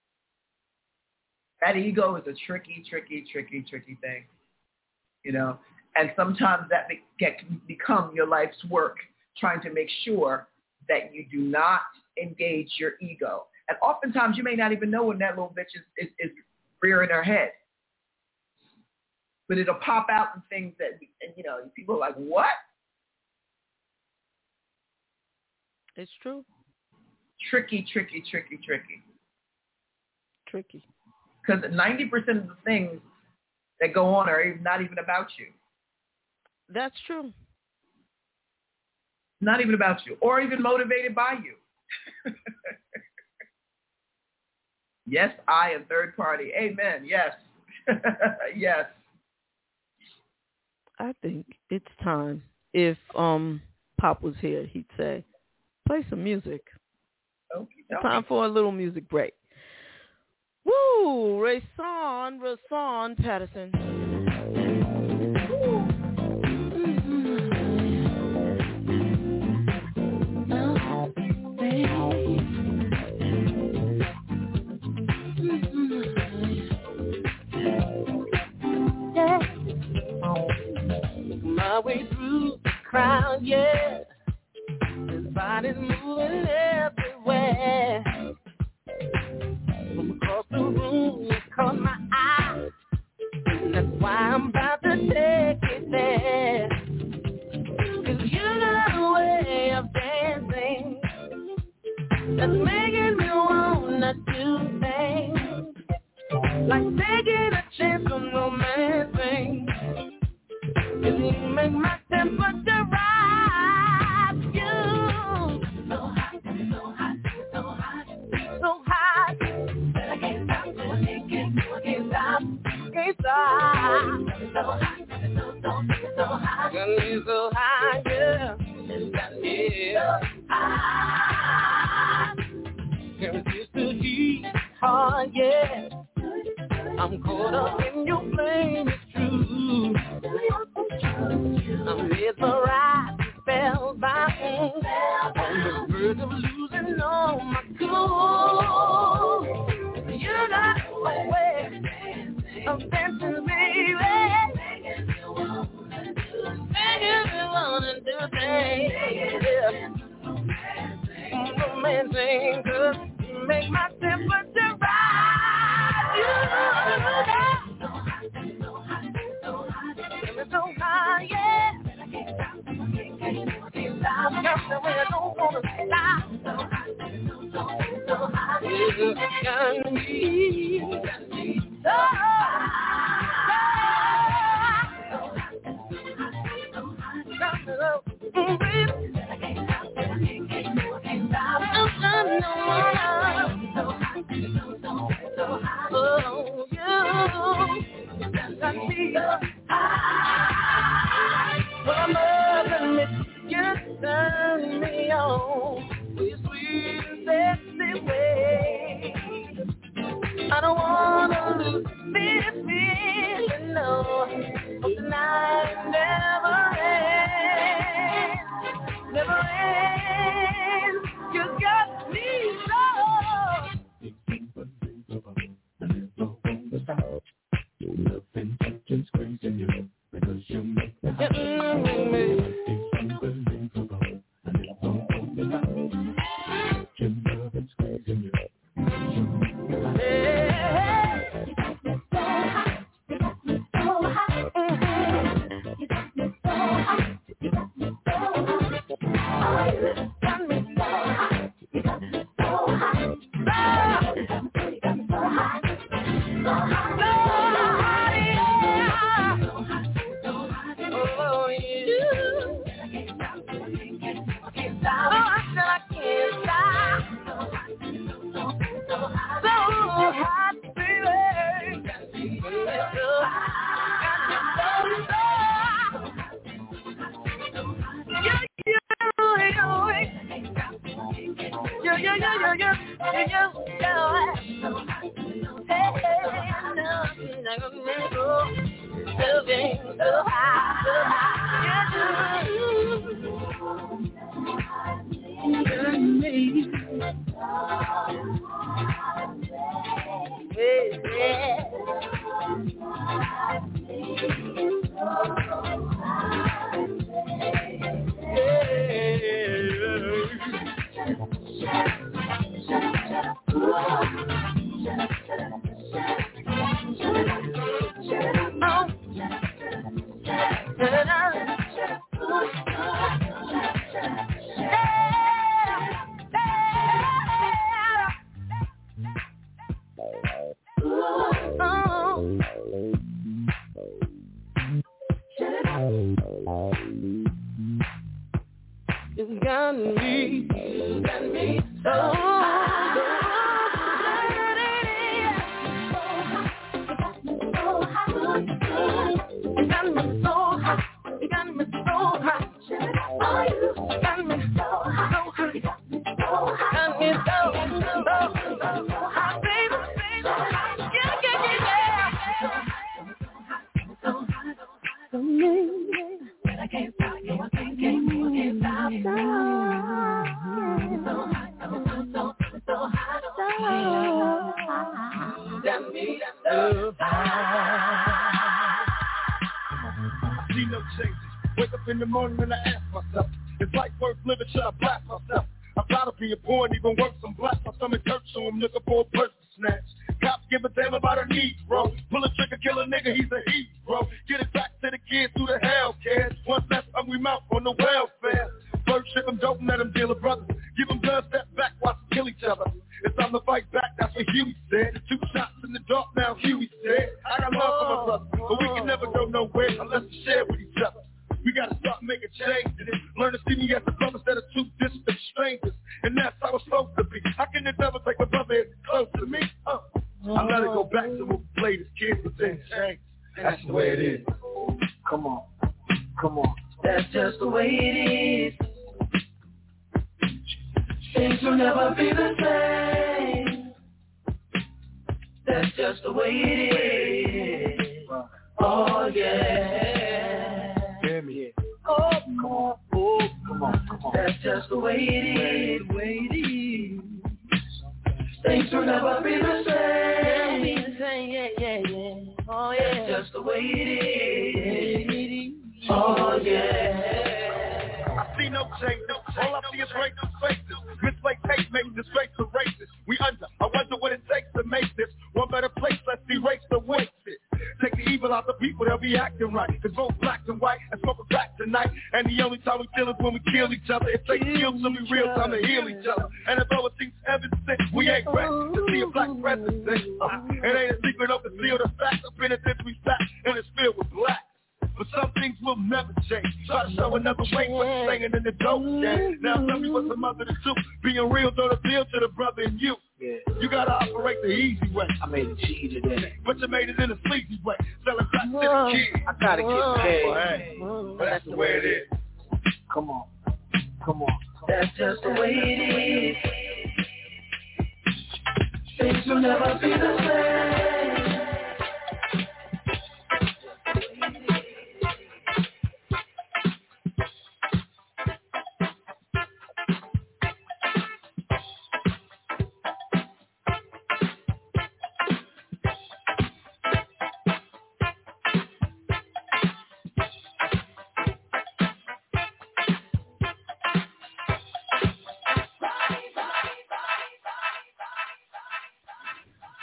that ego is a tricky thing, you know. And sometimes that can become your life's work, trying to make sure that you do not engage your ego. And oftentimes you may not even know when that little bitch is rearing her head. But it'll pop out in things that, and you know, people are like, what?
It's true.
Tricky. Because 90% of the things that go on are not even about you.
That's true.
Not even about you, or even motivated by you. Yes, I am third party. Amen. Yes. Yes.
I think it's time. If Pop was here, he'd say, play some music.
Okay.
Time for a little music break. Woo! Rason Patterson. Woo. My way through the crowd, yeah. His body's moving everywhere. From across the room, it caught my eye. That's why I'm about to take it there. 'Cause you got a way of dancing that's making me wanna do things like taking a chance on romancing. 'Cause you make my temperature rise. You so hot, so hot, so hot, so hot that I can't stop, so I can't stop, can't stop. So hot, so hot, got me so high, yeah, got me so high. Can't resist the heat, hard, yeah. I'm caught up in your flame, it's true. I'm mesmerized, spellbound, on the verge of losing all my cool. You got a way of dancing, baby, making me wanna do things, yeah. Romancing, 'cause you make my temperature rise. You got so hot, so high, yeah. I can't stop. Just the way I don't wanna stop. So high, you got me so well, I must admit, you turn me on with your sweet and sexy way.
never ends. You got me so. Your love and touching's crazy, you know, because you make me happy. It's unbelievable, and it don't hold me back. Your love is crazy, you know, because you make me happy. You got me so hot, you got me so hot. You got me so hot, you got me so hot. Oh, you got me so hot, you got me so hot. You got me so hot, so hot.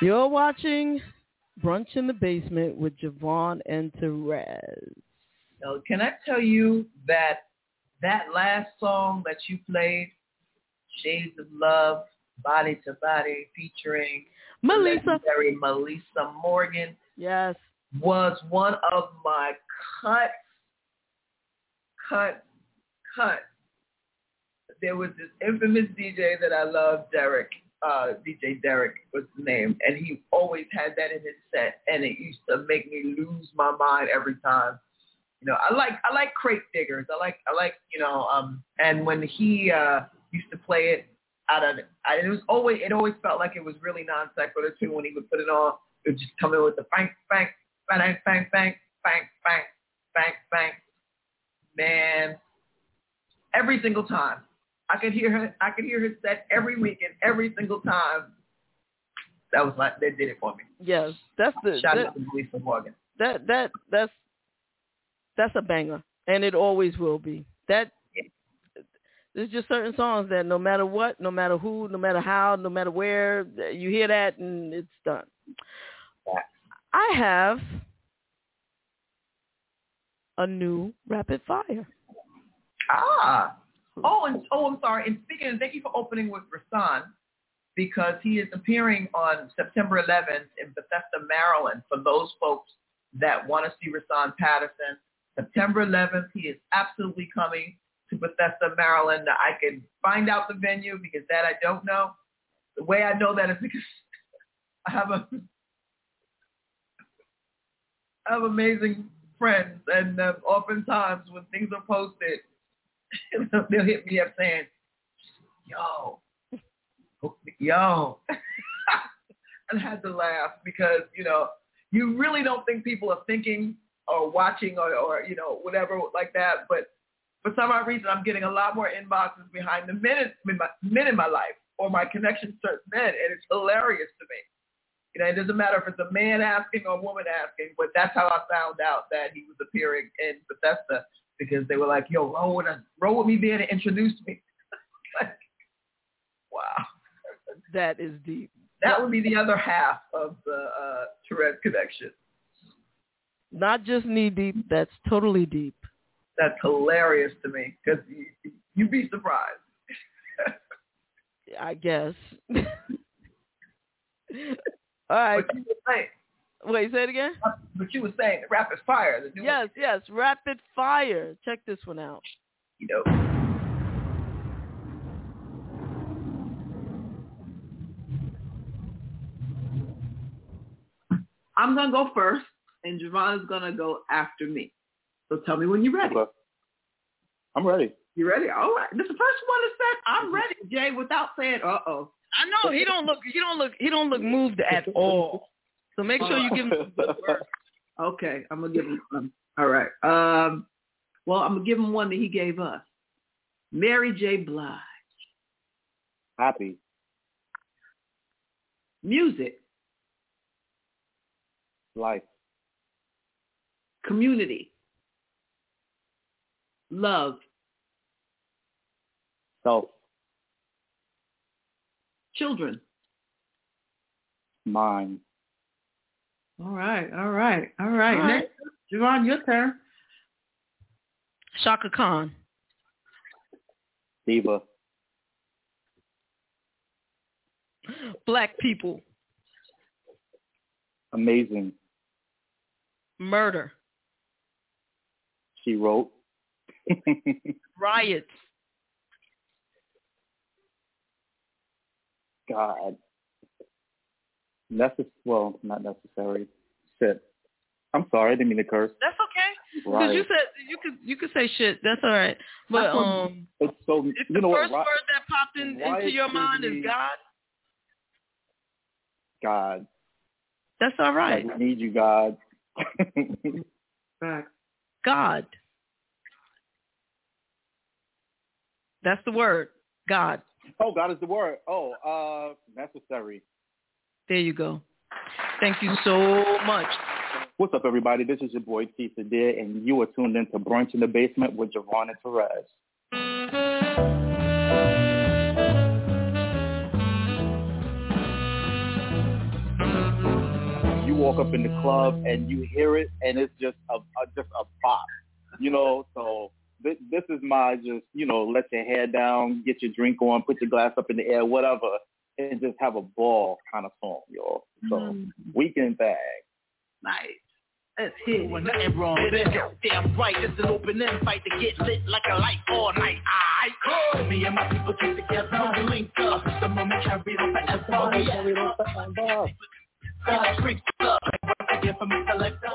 You're watching Brunch in the Basement with Javon and Therese.
So can I tell you that last song that you played, Shades of Love, Body to Body, featuring
Melissa
Morgan,
yes,
was one of my cut. There was this infamous DJ that I love, Derek. DJ Derek was the name, and he always had that in his set, and it used to make me lose my mind every time. You know, I like crate diggers. I like and when he used to play it it always felt like it was really non sequitur too. When he would put it on, it would just come in with the bang bang bang bang bang bang bang bang bang. Man, every single time. I could hear his set every week, and every single time. They did it for me.
Yes, shout out to
Melissa Morgan.
That's a banger, and it always will be. There's just certain songs that no matter what, no matter who, no matter how, no matter where, you hear that and it's done. I have a new rapid fire.
I'm sorry. And speaking, and thank you for opening with Rasan, because he is appearing on September 11th in Bethesda, Maryland. For those folks that want to see Rasan Patterson, September 11th, he is absolutely coming to Bethesda, Maryland. I can find out the venue because that I don't know. The way I know that is because I have amazing friends, and oftentimes when things are posted, they'll hit me up saying, yo. And I had to laugh because, you really don't think people are thinking or watching or whatever like that. But for some odd reason, I'm getting a lot more inboxes behind the men in my life or my connections to men, and it's hilarious to me. It doesn't matter if it's a man asking or a woman asking, but that's how I found out that he was appearing in Bethesda, because they were like, yo, roll with me there to introduce me. Like, wow.
That is deep.
That would be the other half of the Therese connection.
Not just knee deep, that's totally deep.
That's hilarious to me, because you'd be surprised.
I guess. All right.
What you were saying.
Wait, say it again?
But you were saying rapid fire.
Yes, rapid fire. Check this one out.
I'm going to go first, and Javon is going to go after me. So tell me when you're ready.
Okay. I'm ready.
You ready? All right. This is the first one that said I'm ready, Jay, without saying uh-oh.
I know he don't look moved at all. So make sure you give him some good work.
Okay, I'm gonna give him some. All right. Well, I'm gonna give him one that he gave us. Mary J. Blige.
Happy.
Music.
Life.
Community. Love.
Self.
Children.
Mine.
All right. Next, Javon, your turn.
Shaka Khan.
Diva.
Black people.
Amazing.
Murder.
She wrote.
Riots.
God. Well, not necessary. Shit. I'm sorry, I didn't mean to curse.
That's okay. Because you said you could say shit. That's all right. But
it's so,
if the first word that popped into your mind is God.
God.
That's all right.
Like, we need you, God.
God. That's the word. God.
Oh, God is the word. Oh, necessary.
There you go. Thank you so much.
What's up, everybody? This is your boy, Keith Adair, and you are tuned in to Brunch in the Basement with Javon and Therese.
walk up in the club and you hear it, and it's just a pop, you know. So this is my just, you know, let your hair down, get your drink on, put your glass up in the air, whatever, and just have a ball kind of song, y'all. So Weekend Bag.
Nice. Let's hit
when nothing wrong with it. Damn right, it's an open invite to get lit like a light all night. Aight, me and my people get together, we link up. The moment carried on forever. God freaks up, like what I get from the selector.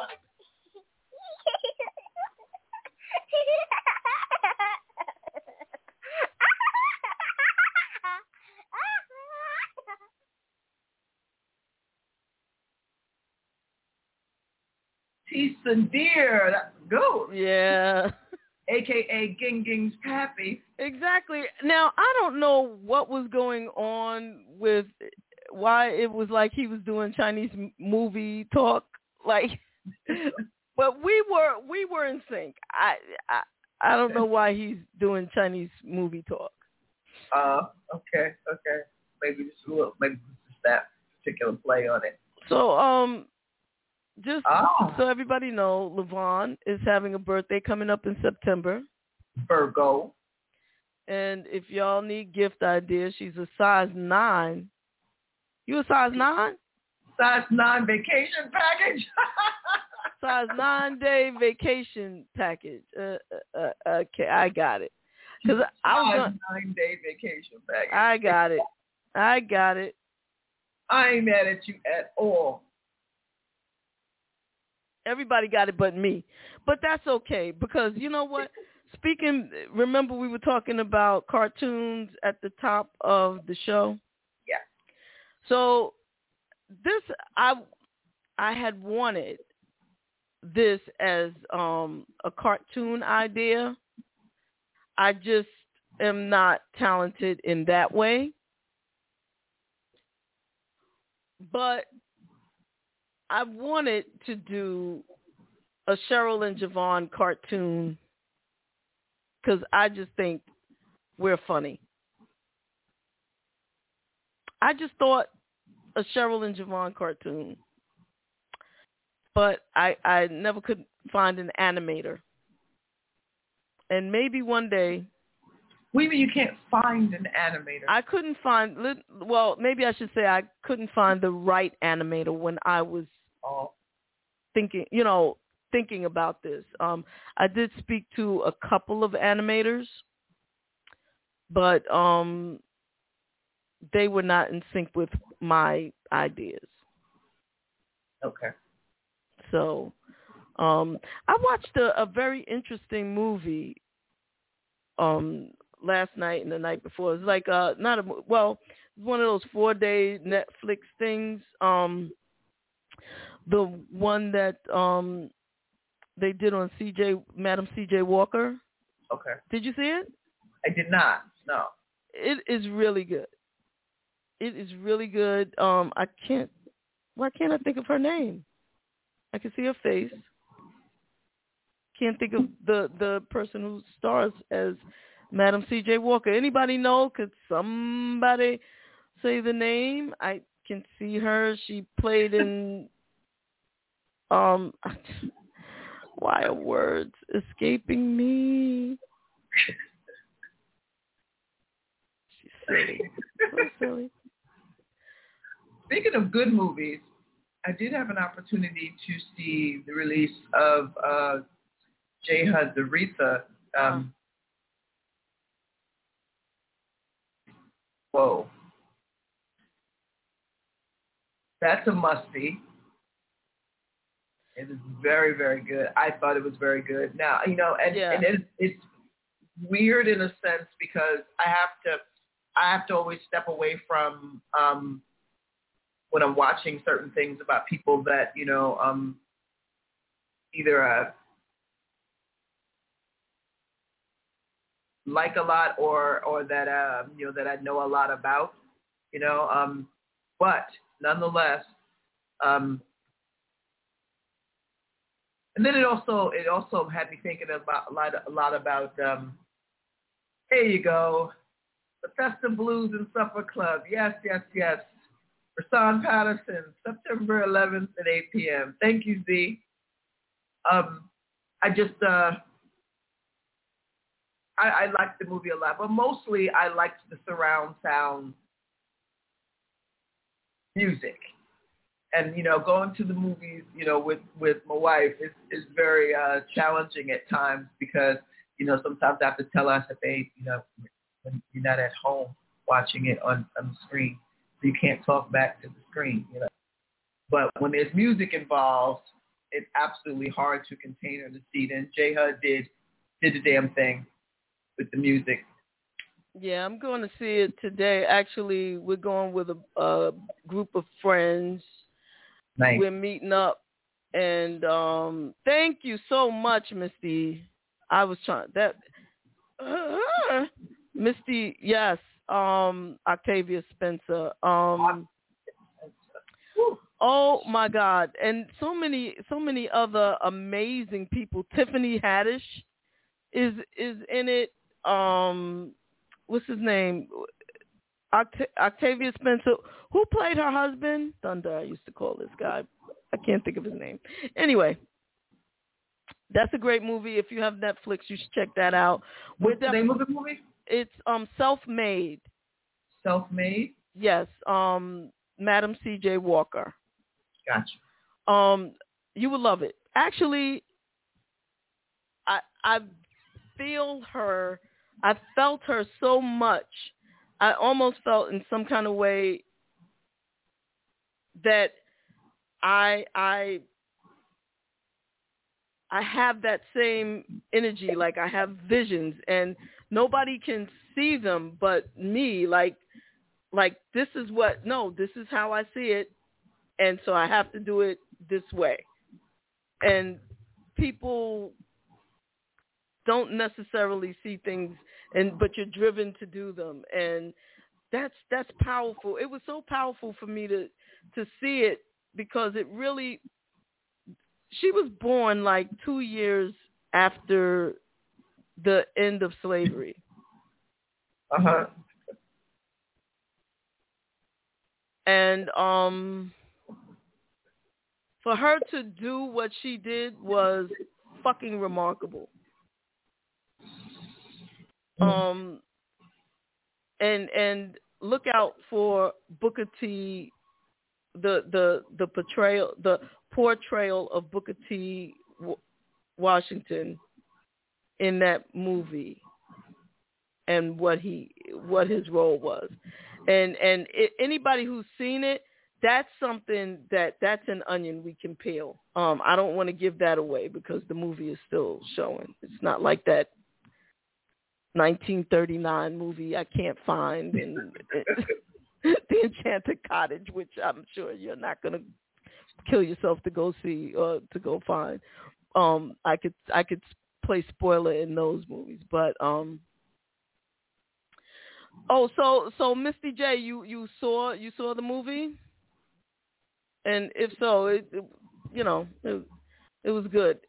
Tisa Deer, that's good.
Yeah.
AKA Ging Ging's Pappy.
Exactly. Now, I don't know what was going on with why it was like he was doing Chinese movie talk, like, but we were in sync. I don't know why he's doing Chinese movie talk.
Okay. Maybe just that particular play on it.
So, just so everybody know, LaVon is having a birthday coming up in September.
Virgo.
And if y'all need gift ideas, she's a size 9. You a size 9?
Size 9 vacation package.
Size 9-day vacation package. Okay, I got it. Cause I was
9-day vacation package.
I got it.
I ain't mad at you at all.
Everybody got it but me. But that's okay, because you know what? Remember we were talking about cartoons at the top of the show?
Yeah.
So this, I had wanted this as a cartoon idea. I just am not talented in that way. But I wanted to do a Cheryl and Javon cartoon because I just think we're funny. I just thought a Cheryl and Javon cartoon, but I never could find an animator. And maybe one day.
What do you mean you can't find an animator?
I couldn't find, well, maybe I should say I couldn't find the right animator when I was thinking about this. I did speak to a couple of animators, but they were not in sync with my ideas.
Okay.
So I watched a very interesting movie last night and the night before. It's like one of those 4-day Netflix things. The one that they did on Madam C.J. Walker.
Okay.
Did you see it?
I did not. No.
It is really good. It is really good. Why can't I think of her name? I can see her face. Can't think of the person who stars as Madam C.J. Walker. Anybody know? Could somebody say the name? I can see her. She played in why are words escaping me? She's silly. So silly.
Speaking of good movies, I did have an opportunity to see the release of J. Hud, Aretha. Whoa. That's a must-see. It is very, very good. I thought it was very good. Now, and it's weird in a sense because I have to always step away from when I'm watching certain things about people that, either like a lot or that that I know a lot about, but nonetheless, and then it also had me thinking about a lot about there you go, the Festive Blues and Supper Club. Yes. Rasan Patterson, September 11th at 8 p.m. Thank you, Z. I just, I liked the movie a lot, but mostly I liked the surround sound music. And, you know, going to the movies, you know, with my wife is very challenging at times because, you know, sometimes I have to tell us that they, you know, when you're not at home watching it on the screen, so you can't talk back to the screen, you know. But when there's music involved, it's absolutely hard to contain her to see it. And J HUD did the damn thing with the music.
Yeah, I'm going to see it today. Actually, we're going with a group of friends.
Nice.
We're meeting up, and thank you so much, Misty. I was trying that. Misty, yes. Octavia Spencer. Oh my God, and so many other amazing people. Tiffany Haddish is in it. What's his name? Octavia Spencer. Who played her husband? Thunder, I used to call this guy. I can't think of his name. Anyway, that's a great movie. If you have Netflix, you should check that out.
What's the name of the movie?
It's Self-Made.
Self-Made?
Yes. Madam C.J. Walker.
Gotcha.
You would love it. Actually, I feel her. I felt her so much. I almost felt in some kind of way that I have that same energy. Like I have visions, and nobody can see them but me. Like this is this is how I see it, and so I have to do it this way. And people don't necessarily see things, but you're driven to do them, and that's powerful. It was so powerful for me to see it because it really. She was born like 2 years after the end of slavery.
Uh-huh.
And for her to do what she did was fucking remarkable. And look out for Booker T, the portrayal of Booker T. Washington in that movie, and what his role was, and anybody who's seen it, that's something that's an onion we can peel. I don't want to give that away because the movie is still showing. It's not like that 1939 movie I can't find in The Enchanted Cottage, which I'm sure you're not going to kill yourself to go see or to go find. I could play spoiler in those movies, but so Misty J, you saw the movie, and if so, it was good.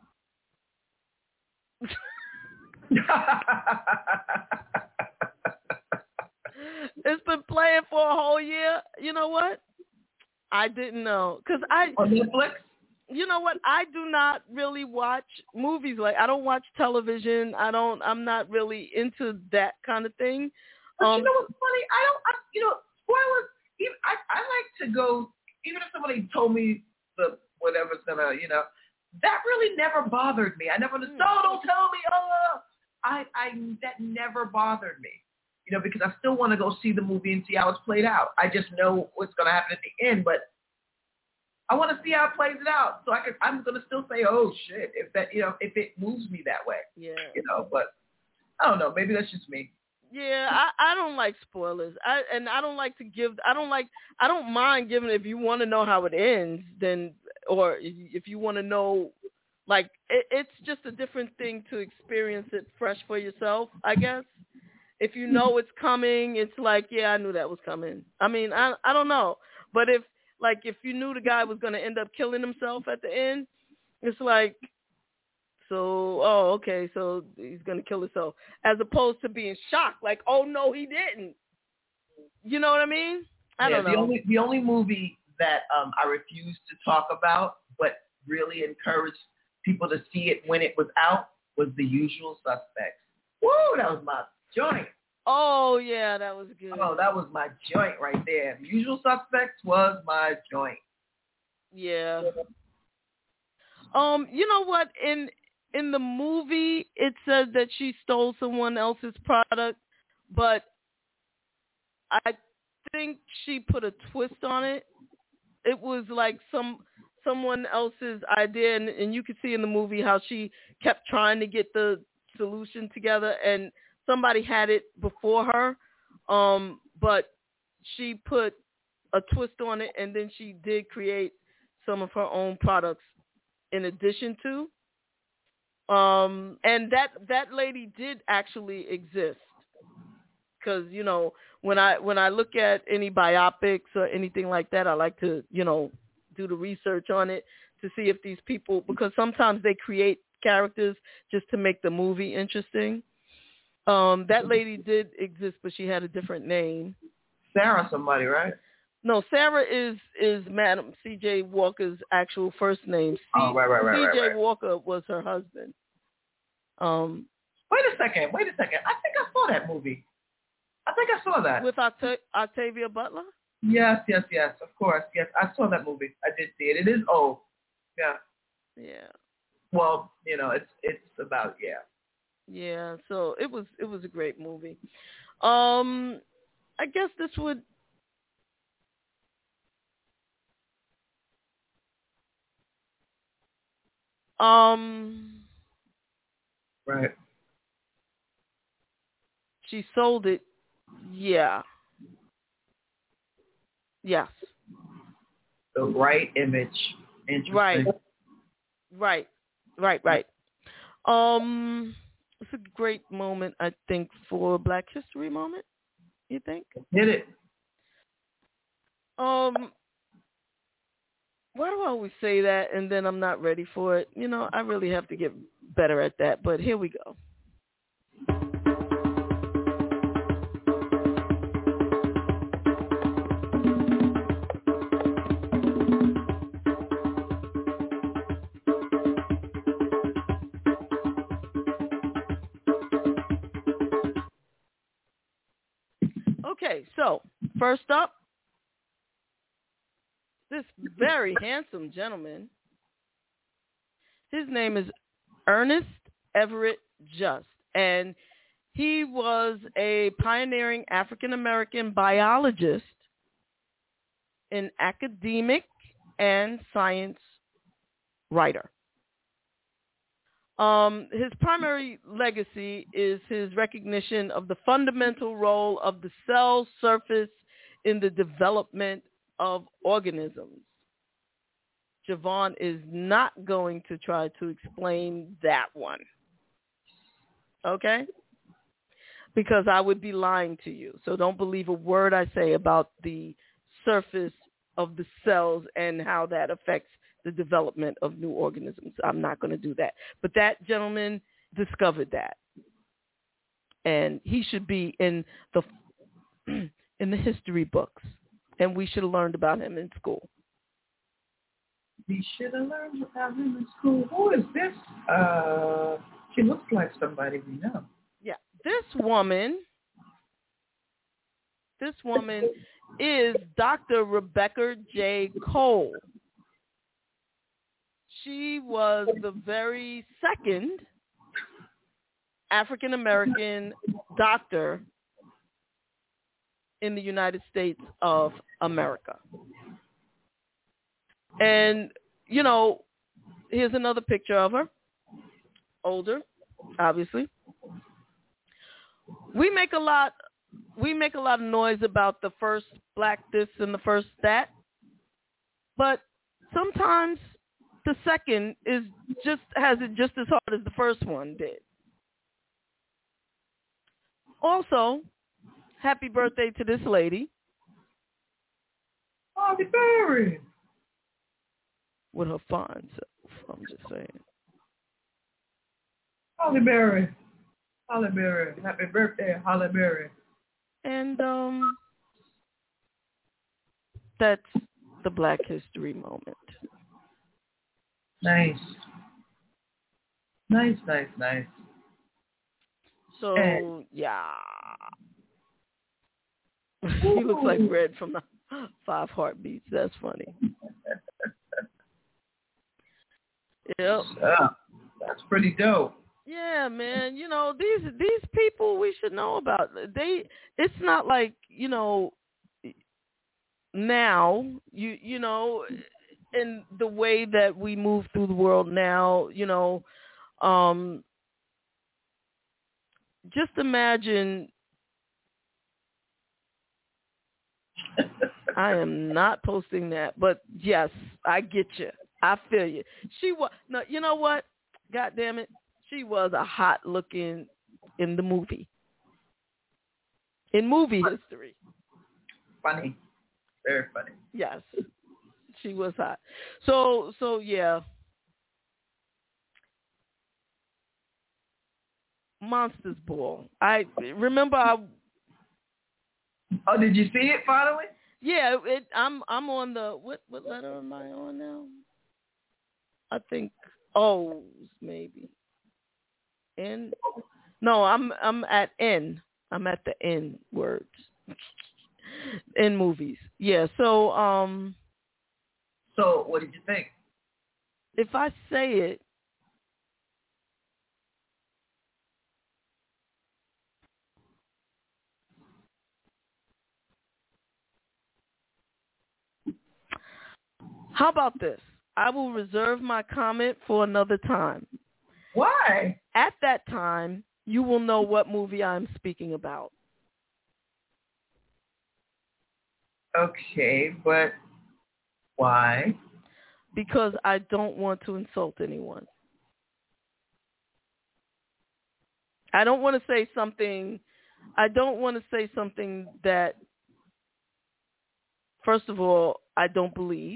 It's been playing for a whole year. You know what? I didn't know because
on Netflix.
You know what? I do not really watch movies. Like I don't watch television. I'm not really into that kind of thing.
But you know what's funny? Spoilers. Even I like to go. Even if somebody told me the whatever's gonna, that really never bothered me. I never understood. No, don't tell me. That never bothered me. Because I still want to go see the movie and see how it's played out. I just know what's going to happen at the end, but I want to see how it plays it out. So I'm going to still say, oh shit, if it moves me that way.
Yeah.
But I don't know. Maybe that's just me.
Yeah, I don't like spoilers. I don't mind giving it if you want to know how it ends, then, or if you want to know, like, it's just a different thing to experience it fresh for yourself, I guess. If you know it's coming, it's like, yeah, I knew that was coming. I mean, I don't know. But if you knew the guy was going to end up killing himself at the end, it's like, okay, so he's going to kill himself. As opposed to being shocked, like, oh, no, he didn't. You know what I mean? I don't know.
The only movie that I refused to talk about, but really encouraged people to see it when it was out, was The Usual Suspects. Woo, that was my joint.
Oh, yeah, that was good.
Oh, that was my joint right there. The Usual Suspects was my joint.
Yeah. You know what? In the movie, it said that she stole someone else's product, but I think she put a twist on it. It was like someone else's idea, and you could see in the movie how she kept trying to get the solution together, and somebody had it before her, but she put a twist on it, and then she did create some of her own products in addition to. And that lady did actually exist, because when I look at any biopics or anything like that, I like to do the research on it to see if these people, because sometimes they create characters just to make the movie interesting. That lady did exist, but she had a different name.
Sarah somebody, right?
No, Sarah is Madam C.J. Walker's actual first name.
Right.
C.J. Walker was her husband.
Wait a second. I think I saw that movie. I think I saw that.
With Octavia Butler?
Yes, of course. Yes, I saw that movie. I did see it. It is old. Yeah.
Yeah.
Well, it's about, yeah.
Yeah, so it was a great movie. I guess this would
right.
She sold it. Yeah. Yes.
The right image. Interesting.
Right. It's a great moment, I think, for Black History moment. You think?
Hit it.
Why do I always say that and then I'm not ready for it? I really have to get better at that, but here we go. Okay, so first up, this very handsome gentleman. His name is Ernest Everett Just, and he was a pioneering African-American biologist, an academic, and science writer. His primary legacy is his recognition of the fundamental role of the cell surface in the development of organisms. Javon is not going to try to explain that one. Okay? Because I would be lying to you. So don't believe a word I say about the surface of the cells and how that affects the development of new organisms. I'm not going to do that. But that gentleman discovered that. And he should be in the history books. And we should have learned about him in school.
We should have learned about him in school. Who is this? She looks like somebody we know.
Yeah. This woman is Dr. Rebecca J. Cole. She was the very second African-American doctor in the United States of America. And, here's another picture of her, older, obviously. We make a lot of noise about the first black this and the first that, but sometimes the second has it just as hard as the first one did. Also, happy birthday to this lady.
Halle Berry.
With her fine self, I'm just saying.
Halle Berry. Happy birthday, Halle Berry.
And that's the Black History moment.
Nice.
So, yeah. He looks like Red from the 5 Heartbeats. That's funny. Yep.
That's pretty dope.
Yeah, man. You know, these people we should know about. It's not like, you know, now, you know, in the way that we move through the world now, you know, just imagine. I am not posting that, but yes, I get you. I feel you. She was, no, you know what? God damn it. She was a hot looking in the movie. In movie history.
Funny. Very funny.
Yes. She was hot. So yeah. Monsters Ball. I remember
Oh, did you see it finally?
Yeah, I'm on the what letter am I on now? I think O's maybe. N. No, I'm at N. I'm at the N words. In movies. Yeah, so
So what did you think?
If I say it, how about this? I will reserve my comment for another time.
Why?
At that time, you will know what movie I'm speaking about.
Okay, but why?
Because I don't want to insult anyone. I don't want to say something that, first of all, I don't believe.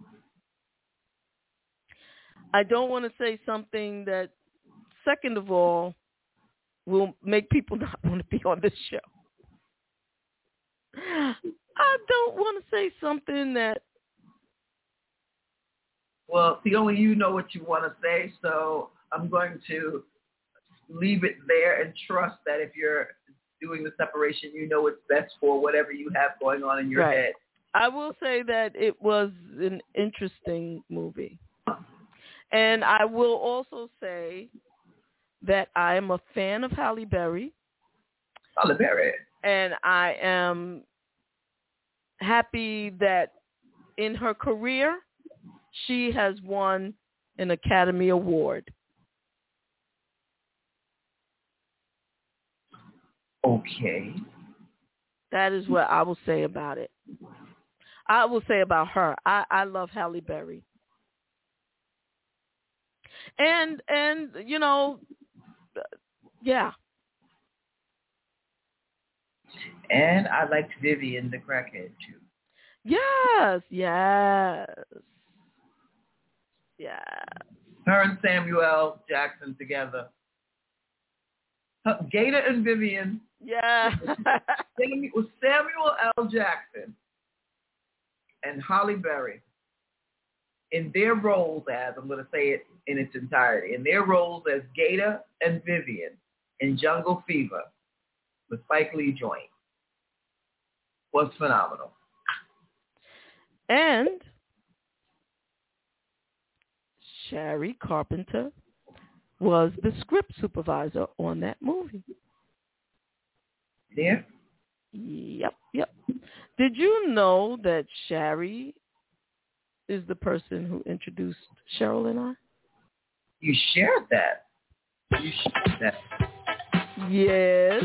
I don't want to say something that, second of all, will make people not want to be on this show. I don't want to say something that...
Well, see, only you know what you want to say, so I'm going to leave it there and trust that if you're doing the separation, you know what's best for whatever you have going on in your head.
I will say that it was an interesting movie. And I will also say that I am a fan of Halle Berry.
Halle Berry.
And I am happy that in her career, she has won an Academy Award.
Okay.
That is what I will say about it. I will say about her. I love Halle Berry. And you know, yeah.
And I liked Vivian the crackhead too.
Yes.
Her and Samuel Jackson together. Gator and Vivian.
Yeah.
It was Samuel L. Jackson and Halle Berry in their roles as, I'm going to say it in its entirety, in their roles as Gator and Vivian in Jungle Fever with Spike Lee joint was phenomenal.
And Sherry Carpenter was the script supervisor on that movie.
Yeah?
Yep. Did you know that Sherry is the person who introduced Cheryl and I?
You shared that.
Yes.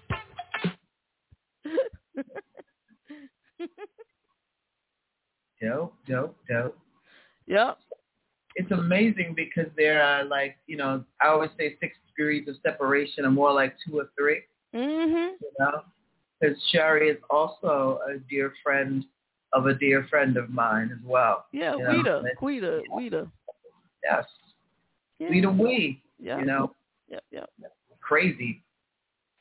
Dope.
Yep.
It's amazing because there are like, you know, I always say 6 degrees of separation, or more like 2 or 3.
Mm-hmm.
You know, because Sherry is also a dear friend of a dear friend of mine as well.
Yeah, Quita.
Yes.
Yeah.
Quita.
Yeah.
You know.
Yep.
Crazy.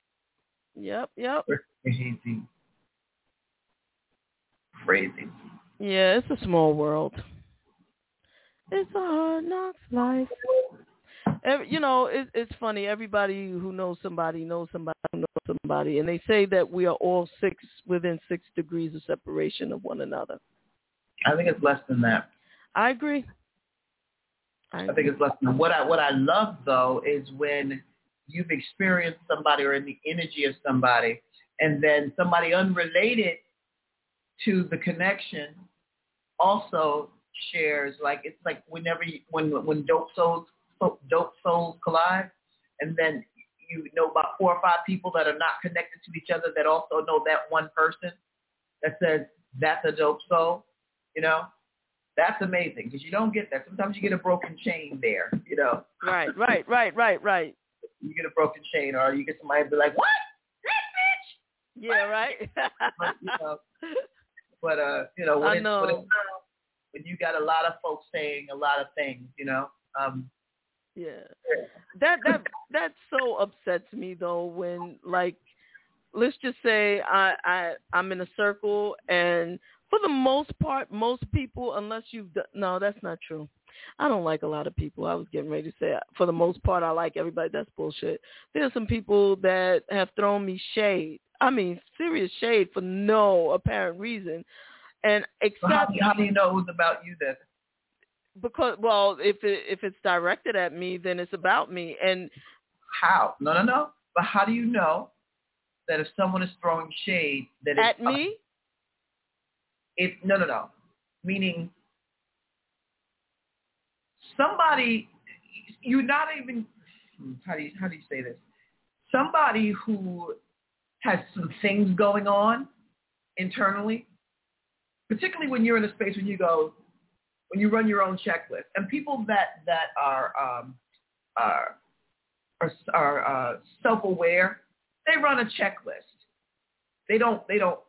Yep.
Crazy.
Yeah, it's a small world. It's a hard knocks life. It's funny. Everybody who knows somebody knows somebody who knows somebody, and they say that we are all within 6 degrees of separation of one another.
I think it's less than that.
I agree.
I think it's less than that. What I love though is when you've experienced somebody or in the energy of somebody, and then somebody unrelated to the connection also shares. Like it's like when dope souls collide, and then you know about 4 or 5 people that are not connected to each other that also know that one person that says that's a dope soul. That's amazing because you don't get that. Sometimes you get a broken chain there.
Right.
You get a broken chain, or you get somebody be like, "What? That bitch?"
Yeah, right.
When you got a lot of folks saying a lot of things,
Yeah. That so upsets me though when, like, let's just say I'm in a circle, and for the most part, most people, unless no, that's not true. I don't like a lot of people. I was getting ready to say, for the most part, I like everybody. That's bullshit. There are some people that have thrown me shade. I mean, serious shade for no apparent reason. And except,
how do you know it was about you then?
Because, well, if it's directed at me, then it's about me. And
how? No. But how do you know that if someone is throwing shade that
at me?
No. Meaning somebody, you're not even. How do you say this? Somebody who has some things going on internally, particularly when you're in a space when you run your own checklist, and people that are self-aware, they run a checklist. They don't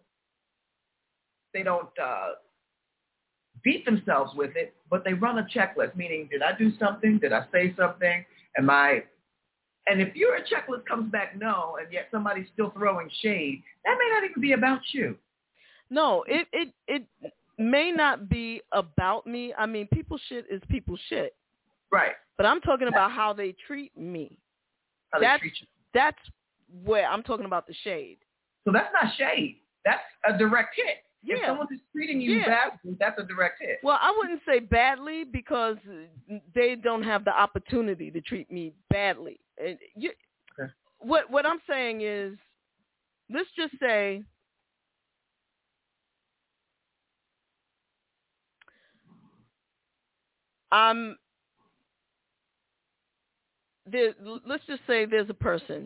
beat themselves with it, but they run a checklist. Meaning, did I do something? Did I say something? And if your checklist comes back no, and yet somebody's still throwing shade, that may not even be about you.
No, it may not be about me. I mean, people shit is people shit.
Right.
But I'm talking about how they treat me.
How they treat you.
That's where I'm talking about the shade.
So that's not shade. That's a direct hit.
Yeah.
If someone is treating you badly, that's a direct hit.
Well, I wouldn't say badly because they don't have the opportunity to treat me badly. Okay. What I'm saying is, let's just say let's just say there's a person,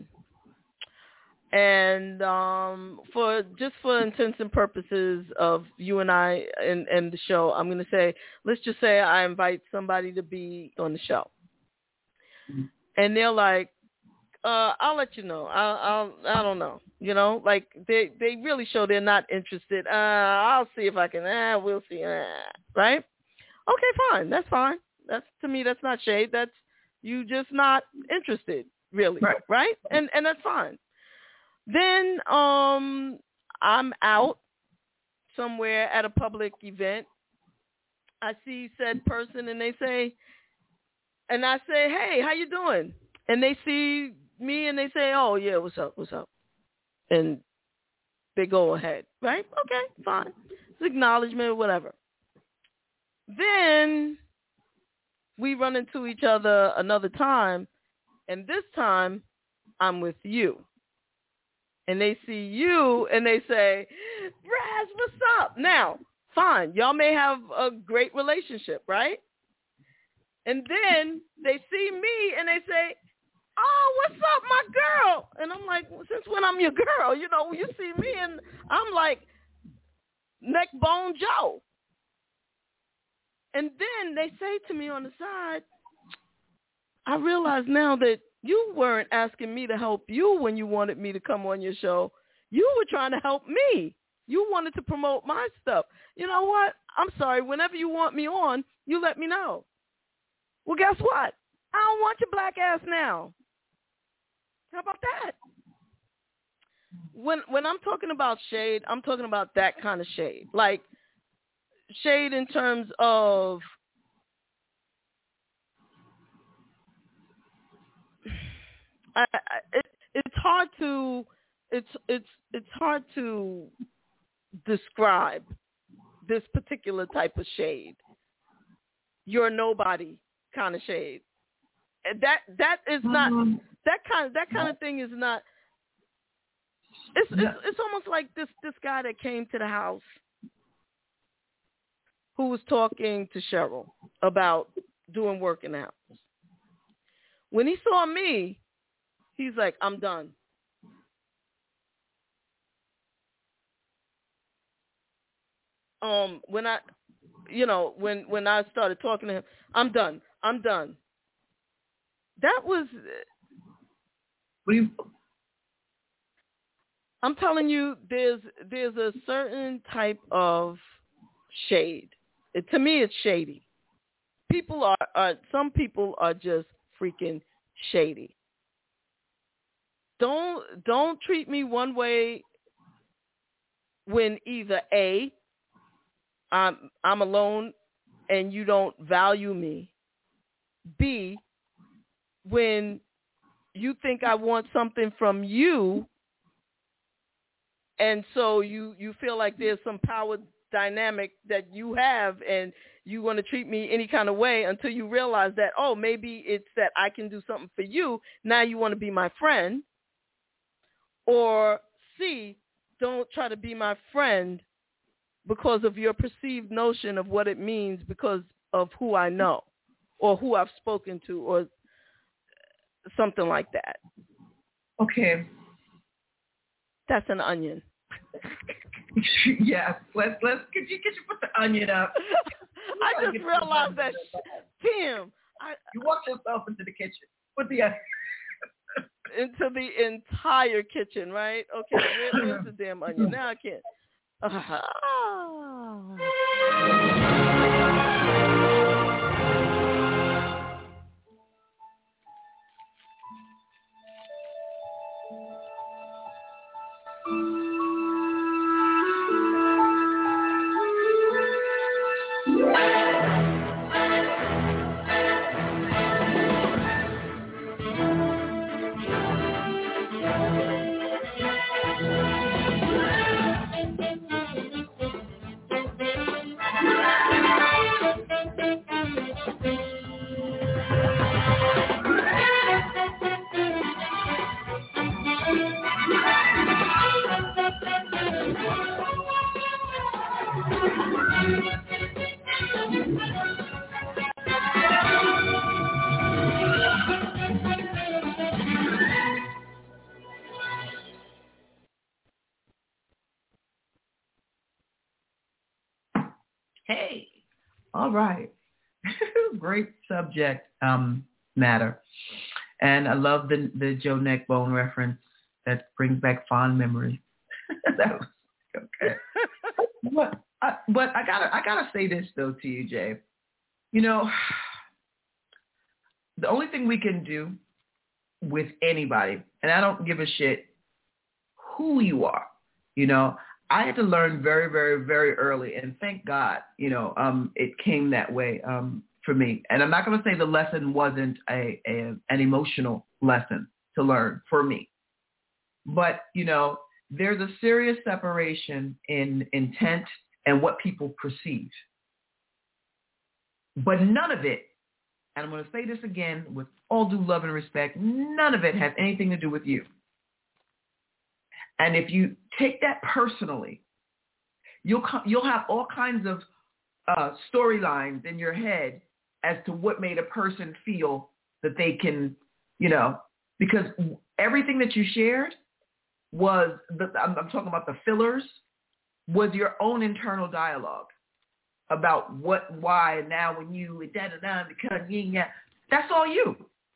and for intents and purposes of you and I and the show, I'm going to say, let's just say I invite somebody to be on the show, and they're like, I'll let you know. I don't know. Like they really show they're not interested. I'll see if I can. We'll see. Right? Okay, fine. That's fine. To me, that's not shade. That's you just not interested, really. Right? And that's fine. Then I'm out somewhere at a public event. I see said person, and I say, hey, how you doing? And they see me, and they say, oh, yeah, what's up? And they go ahead, right? Okay, fine. It's acknowledgement or whatever. Then we run into each other another time, and this time I'm with you. And they see you, and they say, Raz, what's up? Now, fine, y'all may have a great relationship, right? And then they see me, and they say, oh, what's up, my girl? And I'm like, well, since when I'm your girl? You see me, and I'm like neck bone Joe. And then they say to me on the side, I realize now that you weren't asking me to help you when you wanted me to come on your show. You were trying to help me. You wanted to promote my stuff. You know what? I'm sorry. Whenever you want me on, you let me know. Well, guess what? I don't want your black ass now. How about that? When I'm talking about shade, I'm talking about that kind of shade. Like, shade in terms of it's hard to describe this particular type of shade. You're nobody kind of shade. That is not that kind of thing is not. It's almost like this guy that came to the house who was talking to Cheryl about doing work in the house. When he saw me, he's like, I'm done. When I started talking to him, I'm done. That was, I'm telling you, there's a certain type of shade. To me, it's shady. Some people are just freaking shady. Don't treat me one way when either A, I'm alone and you don't value me. B, when you think I want something from you, and so you feel like there's some power dynamic that you have, and you want to treat me any kind of way until you realize that, oh, maybe it's that I can do something for you. Now you want to be my friend. Or C, don't try to be my friend because of your perceived notion of what it means because of who I know or who I've spoken to or something like that.
Okay.
That's an onion.
Yes. Let's could you put the onion up?
I just realized that. Damn.
You walked yourself into the kitchen. Put the onion.
Into the entire kitchen, right? Okay, where's the damn onion? Now I can't.
Hey, all right. Great subject matter. And I love the Joe Neckbone reference. That brings back fond memories. That was okay. But I gotta say this though to you, Jay. You know, the only thing we can do with anybody, and I don't give a shit who you are, you know, I had to learn very, very, very early, and thank God, you know, it came that way for me. And I'm not going to say the lesson wasn't an emotional lesson to learn for me. But, you know, there's a serious separation in intent and what people perceive. But none of it, and I'm going to say this again with all due love and respect, none of it has anything to do with you. And if you take that personally, you'll have all kinds of storylines in your head as to what made a person feel that they can, you know, because everything that you shared was, I'm talking about the fillers, was your own internal dialogue about what, why, and now when you, da-da-da, because, yeah, that's all you.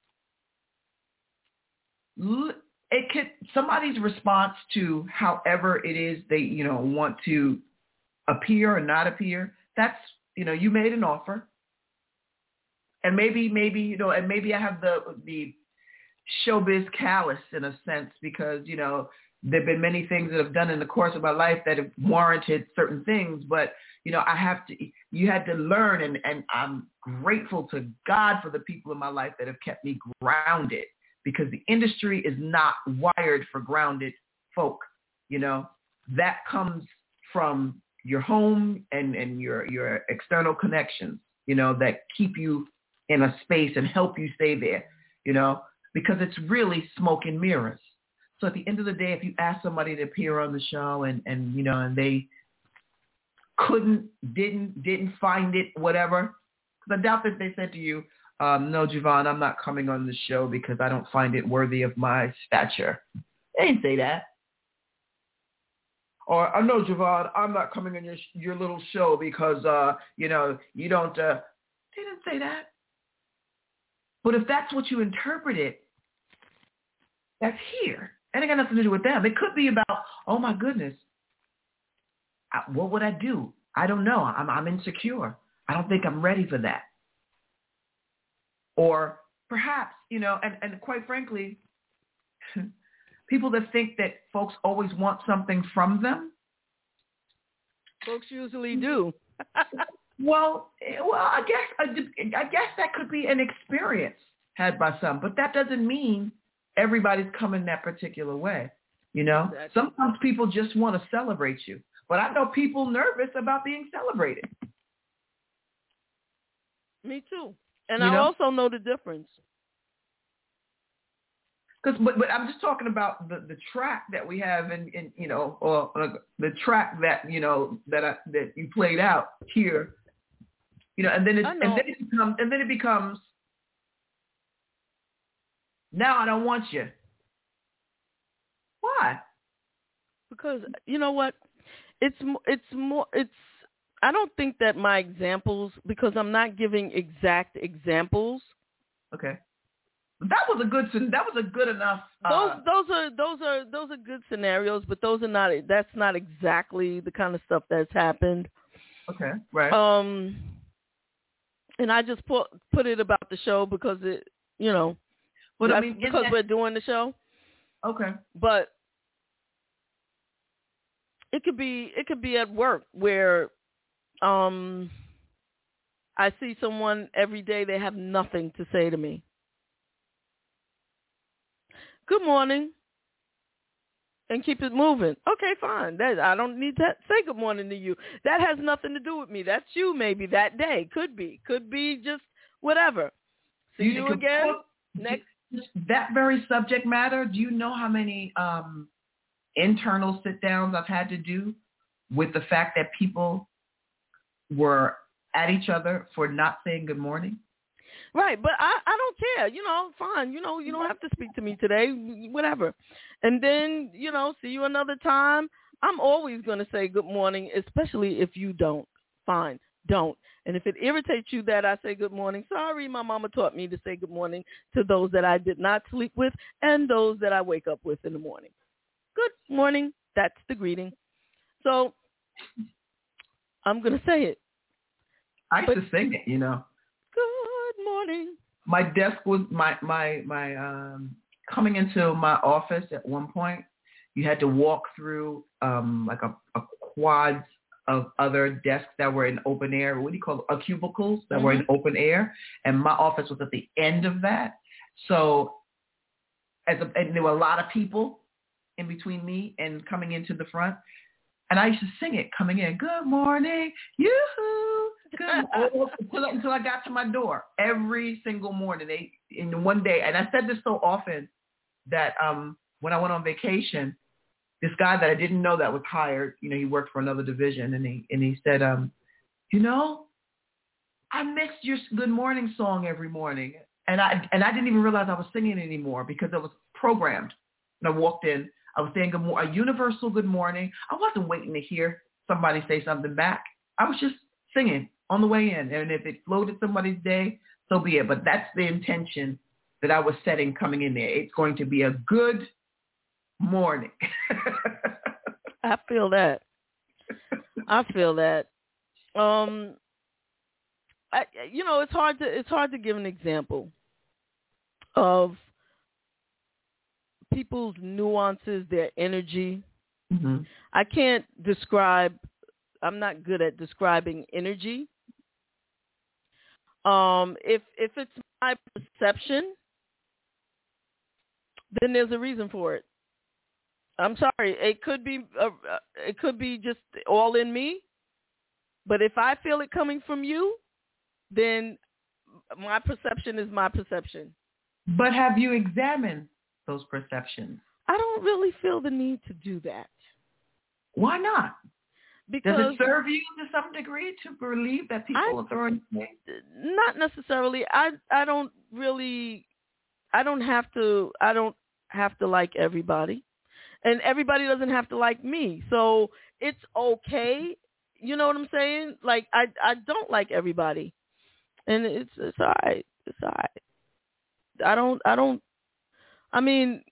It could, somebody's response to however it is they, you know, want to appear or not appear, that's, you know, you made an offer. And maybe, you know, and maybe I have the showbiz callous in a sense because, you know,
there have been many things that I've done in the course of my life that have warranted certain things, but you had to learn, and I'm grateful to God for the people in my life that have kept me grounded, because the industry is not wired for grounded folk. That comes from your home and your external connections, that keep you in a space and help you stay there, because it's really smoke and mirrors. So at the end of the day, if you ask somebody to appear on the show and they didn't find it, whatever, because I doubt that they said to you, no, JaVonne, I'm not coming on the show because I don't find it worthy of my stature. They didn't say that. Or, no, JaVonne, I'm not coming on your little show because, you don't, they didn't say that. But if that's what you interpreted, that's here. And it got nothing to do with them. It could be about, oh my goodness, what would I do? I don't know. I'm insecure. I don't think I'm ready for that. Or perhaps, and quite frankly, people that think that folks always want something from them.
Folks usually do.
Well, I guess that could be an experience had by some, but that doesn't mean everybody's coming that particular way. Exactly. Sometimes people just want to celebrate you, but I know people nervous about being celebrated.
Me too, and I also know the difference.
But I'm just talking about the track that we have or the track that that you played out here, and then it becomes now I don't want you. Why?
Because you know what, it's more. I don't think that my examples, because I'm not giving exact examples.
Okay. That was a good enough.
Those are good scenarios, but that's not exactly the kind of stuff that's happened.
Okay, right.
And I just put it about the show because it,
but
because we're doing the show.
Okay.
But it could be at work where I see someone every day, they have nothing to say to me. Good morning, and keep it moving. Okay, fine. I don't need to say good morning to you. That has nothing to do with me. That's you maybe that day. Could be just whatever. See you again next.
That very subject matter, do you know how many internal sit-downs I've had to do with the fact that people were at each other for not saying good morning?
Right, but I don't care. Fine. You don't have to speak to me today, whatever. And then, see you another time. I'm always going to say good morning, especially if you don't. Fine, don't. And if it irritates you that I say good morning, sorry, my mama taught me to say good morning to those that I did not sleep with and those that I wake up with in the morning. Good morning. That's the greeting. So I'm going to say it.
I used to sing it,
Good morning.
My desk was my coming into my office at one point. You had to walk through like a quads of other desks that were in open air. What do you call it? Cubicles that were in open air, and my office was at the end of that. So, and there were a lot of people in between me and coming into the front. And I used to sing it coming in. Good morning, yoo-hoo. Until I got to my door every single morning. In one day, and I said this so often that when I went on vacation, this guy that I didn't know that was hired, he worked for another division, and he said, I missed your good morning song every morning, and I didn't even realize I was singing it anymore because it was programmed. And I walked in, I was saying a universal good morning. I wasn't waiting to hear somebody say something back. I was just singing on the way in. And if it floated somebody's day, so be it. But that's the intention that I was setting coming in there. It's going to be a good morning.
I feel that. It's hard to give an example of people's nuances, their energy.
Mm-hmm.
I can't describe. I'm not good at describing energy. If it's my perception, then there's a reason for it. I'm sorry. It could be just all in me. But if I feel it coming from you, then my perception is my perception.
But have you examined those perceptions?
I don't really feel the need to do that.
Why not?
Because
does it serve you to some degree to believe that people are throwing things?
Not necessarily. I don't have to like everybody. And everybody doesn't have to like me. So it's okay. You know what I'm saying? Like I don't like everybody. And it's all right. It's all right. I mean,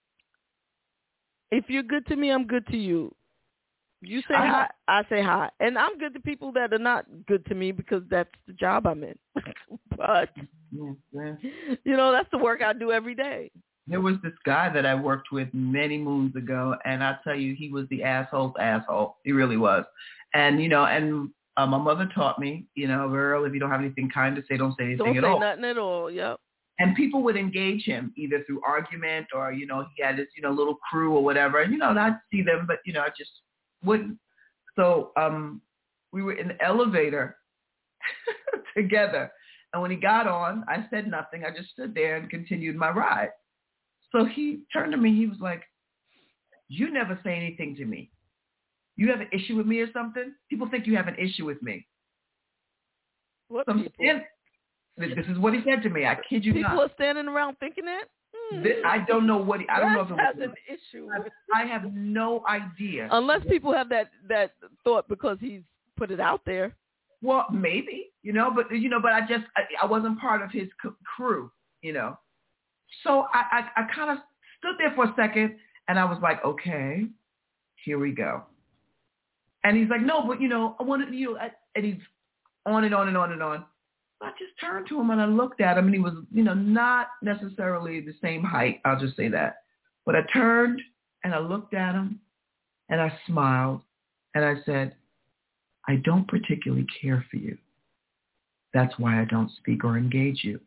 if you're good to me, I'm good to you. You say hi, I say hi. And I'm good to people that are not good to me because that's the job I'm in. But, you know, that's the work I do every day.
There was this guy that I worked with many moons ago, and I tell you, he was the asshole's asshole. He really was. And, you know, my mother taught me, you know, girl, if you don't have anything kind to say, don't say anything at all.
Don't say nothing at all, yep.
And people would engage him either through argument or, you know, he had his, you know, little crew or whatever. And, you know, and I'd see them, but, you know, I just wouldn't. So we were in the elevator together. And when he got on, I said nothing. I just stood there and continued my ride. So he turned to me. He was like, you never say anything to me. You have an issue with me or something? People think you have an issue with me.
What people?
This is what he said to me. I kid you not.
People are standing around thinking that?
I don't know what I don't know if it
has an issue with.
I have no idea.
Unless people have that thought because he's put it out there.
Well, maybe, you know, but I wasn't part of his crew, you know. So I kind of stood there for a second and I was like, okay, here we go. And he's like, no, but, you know, I wanted, you know, and he's on and on and on and on. I just turned to him and I looked at him and he was, you know, not necessarily the same height. I'll just say that. But I turned and I looked at him and I smiled and I said, I don't particularly care for you. That's why I don't speak or engage you.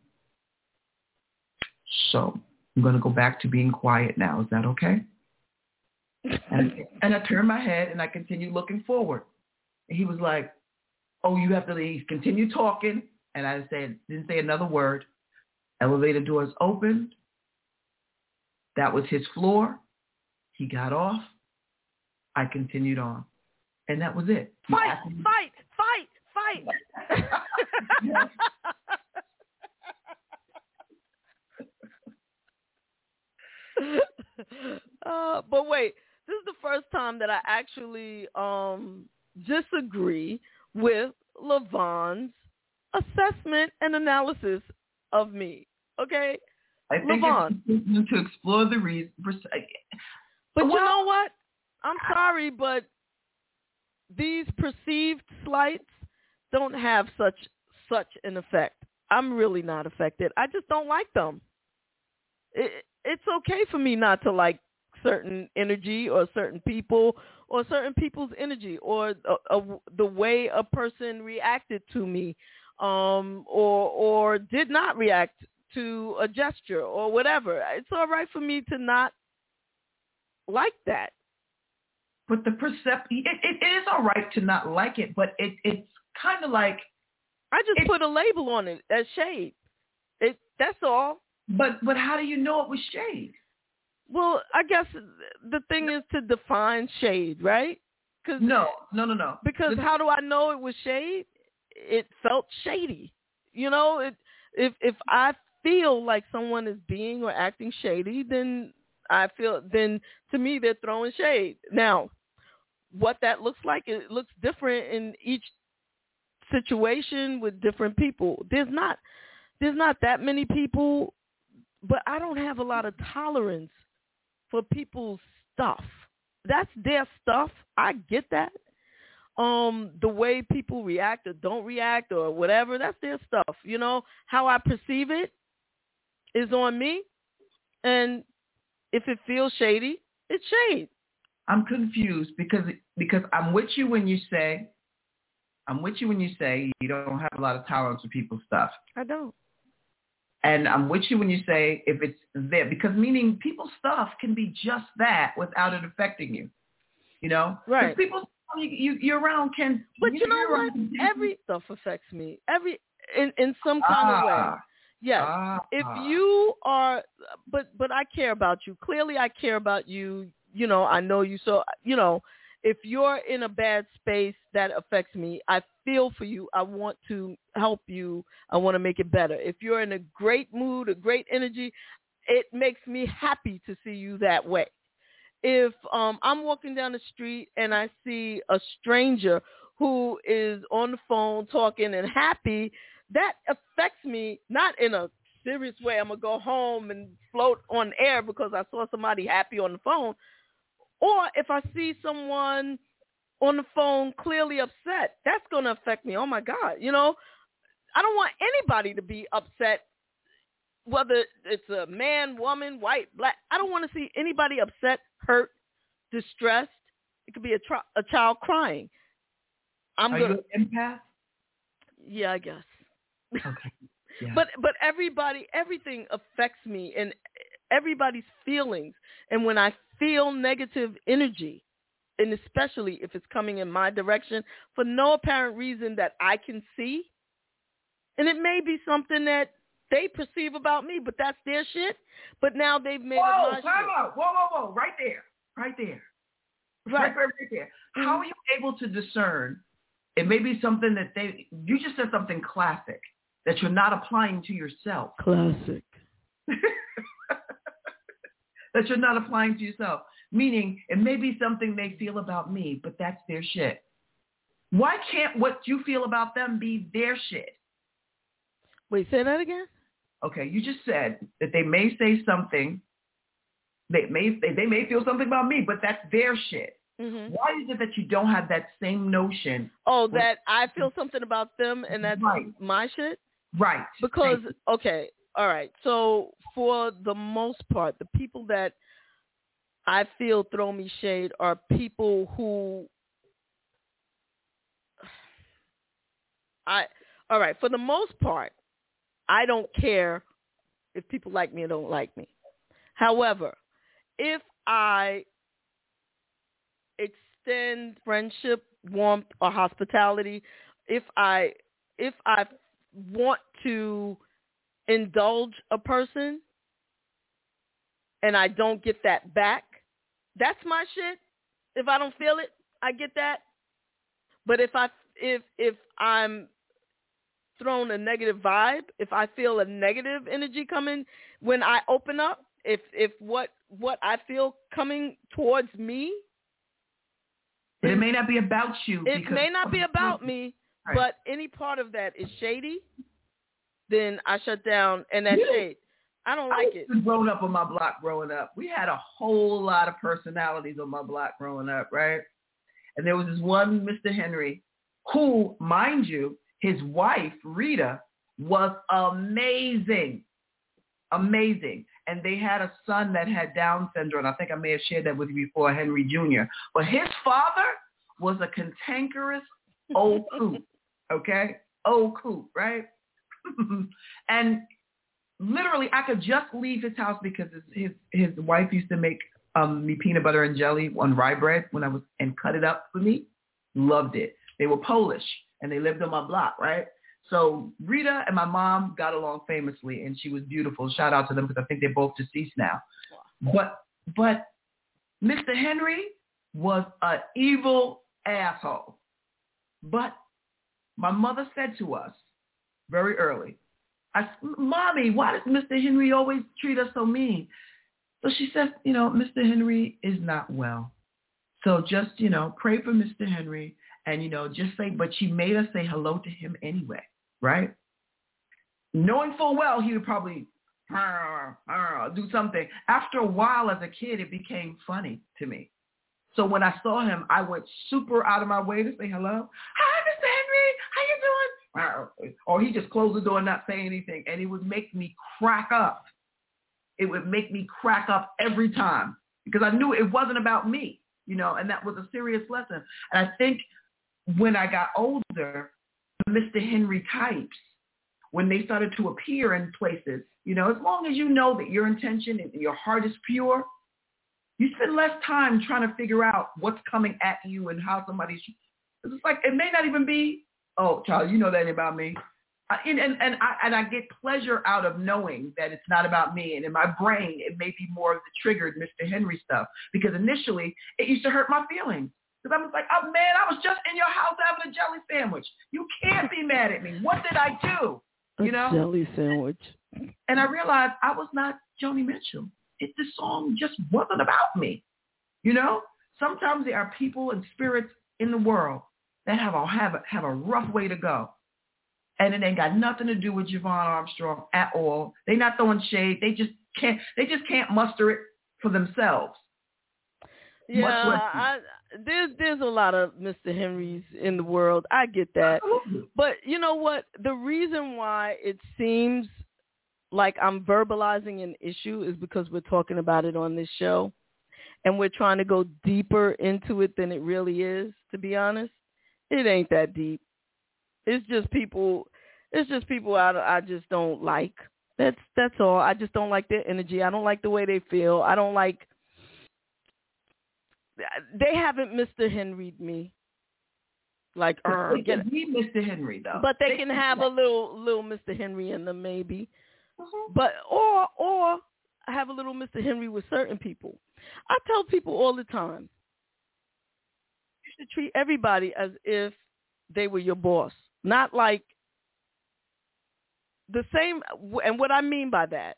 So I'm going to go back to being quiet now. Is that okay? And I turned my head and I continued looking forward. And he was like, oh, you have to leave. Continue talking. And I didn't say another word. Elevator doors opened. That was his floor. He got off. I continued on. And that was it.
Fight. But wait, this is the first time that I actually disagree with LaVon's assessment and analysis of me. Okay?
I think
LaVon,
it's to explore the reason.
But you know what? I'm sorry, but these perceived slights don't have such an effect. I'm really not affected. I just don't like them. It's okay for me not to like certain energy or certain people or certain people's energy or the way a person reacted to me or did not react to a gesture or whatever. It's all right for me to not like that.
But the it is all right to not like it, but it's kind of like
I just put a label on it as shade. That's all.
But how do you know it was shade?
Well, I guess the thing is to define shade, right?
No.
Because how do I know it was shade? It felt shady. You know, if I feel like someone is being or acting shady, then to me they're throwing shade. Now, what that looks like, it looks different in each situation with different people. There's not that many people, but I don't have a lot of tolerance for people's stuff. That's their stuff. I get that. The way people react or don't react or whatever, that's their stuff. You know, how I perceive it is on me. And if it feels shady, it's shade.
I'm confused because I'm with you when you say you don't have a lot of tolerance for people's stuff.
I don't.
And I'm with you when you say if it's there, because meaning people's stuff can be just that without it affecting you. You know?
Right.
People you're around can.
But you know what? Every stuff affects me. In some kind of way. Yes. If you are, but I care about you. Clearly, I care about you. You know, I know you. So, you know, if you're in a bad space, that affects me. I feel for you. I want to help you. I want to make it better. If you're in a great mood, a great energy, it makes me happy to see you that way. If I'm walking down the street and I see a stranger who is on the phone talking and happy, that affects me, not in a serious way. I'm going to go home and float on air because I saw somebody happy on the phone. Or if I see someone on the phone clearly upset, that's going to affect me. Oh, my God. You know, I don't want anybody to be upset, whether it's a man, woman, white, black. I don't want to see anybody upset, hurt, distressed. It could be a child crying.
Are you an empath?
Yeah, I guess.
Okay. Yeah.
But everything affects me and everybody's feelings. And when I feel negative energy, and especially if it's coming in my direction for no apparent reason that I can see, and it may be something that they perceive about me, but that's their shit. But now they've made it my shit.
Whoa. Right there. Right there. How are you able to discern? It may be something that you just said something classic that you're not applying to yourself.
Classic.
That you're not applying to yourself. Meaning it may be something they feel about me, but that's their shit. Why can't what you feel about them be their shit?
Wait, say that again?
Okay, you just said that they may say something. They may feel something about me, but that's their shit. Mm-hmm. Why is it that you don't have that same notion?
Oh, that I feel something about them and that's my shit?
Right.
Because, okay, all right. So for the most part, the people that I feel throw me shade are people who all right, for the most part, I don't care if people like me or don't like me. However, if I extend friendship, warmth, or hospitality, if I want to indulge a person and I don't get that back, that's my shit. If I don't feel it, I get that. But if I'm thrown a negative vibe, if I feel a negative energy coming when I open up, if what I feel coming towards me,
but it may not be about you.
It may not be about me, right. But any part of that is shady, then I shut down, and that's shade. I don't like it.
Grown up on my block growing up. We had a whole lot of personalities on my block growing up, right? And there was this one Mr. Henry who, mind you, his wife, Rita, was amazing. Amazing. And they had a son that had Down syndrome. I think I may have shared that with you before, Henry Jr. But his father was a cantankerous old coot, okay? Old coot, right? And literally, I could just leave his house because his wife used to make me peanut butter and jelly on rye bread and cut it up for me. Loved it. They were Polish and they lived on my block, right? So Rita and my mom got along famously, and she was beautiful. Shout out to them because I think they're both deceased now. But Mr. Henry was an evil asshole. But my mother said to us very early, Mommy, why does Mr. Henry always treat us so mean? So she said, Mr. Henry is not well. So just, pray for Mr. Henry and, just say, but she made us say hello to him anyway, right? Knowing full well he would probably do something. After a while as a kid, it became funny to me. So when I saw him, I went super out of my way to say hello. Hi, Mr. Henry. How you doing? Or he just closed the door and not say anything. And it would make me crack up.
it would make me crack up every time because I knew it wasn't about me, you know, and that was a serious lesson. And I think when I got older, the Mr. Henry types, when they started to appear in places, you know, as long as you know that your intention and your heart is pure, you spend less time trying to figure out what's coming at you and how somebody's. It's like it may not even be. Oh, Charlie, you know that about me, and I get pleasure out of knowing that it's not about me. And in my brain, it may be more of the triggered Mr. Henry stuff because initially it used to hurt my feelings. Because I was like, oh, man, I was just in your house having a jelly sandwich. You can't be mad at me. What did I do? You know?
A jelly sandwich.
And I realized I was not Joni Mitchell. The song just wasn't about me. You know? Sometimes there are people and spirits in the world that have a rough way to go. And it ain't got nothing to do with Yvonne Armstrong at all. They're not throwing shade. They just can't muster it for themselves.
Yeah, there's a lot of Mr. Henrys in the world. I get that.
Absolutely.
But you know what? The reason why it seems like I'm verbalizing an issue is because we're talking about it on this show. And we're trying to go deeper into it than it really is, to be honest. It ain't that deep. It's just people I just don't like. That's all. I just don't like their energy. I don't like the way they feel. I don't like. They haven't Mr. Henry'd me. Like,
they can be Mr. Henry though.
But they can have a little Mr. Henry in them maybe. Mm-hmm. But or have a little Mr. Henry with certain people. I tell people all the time, you should treat everybody as if they were your boss. Not like the same, and what I mean by that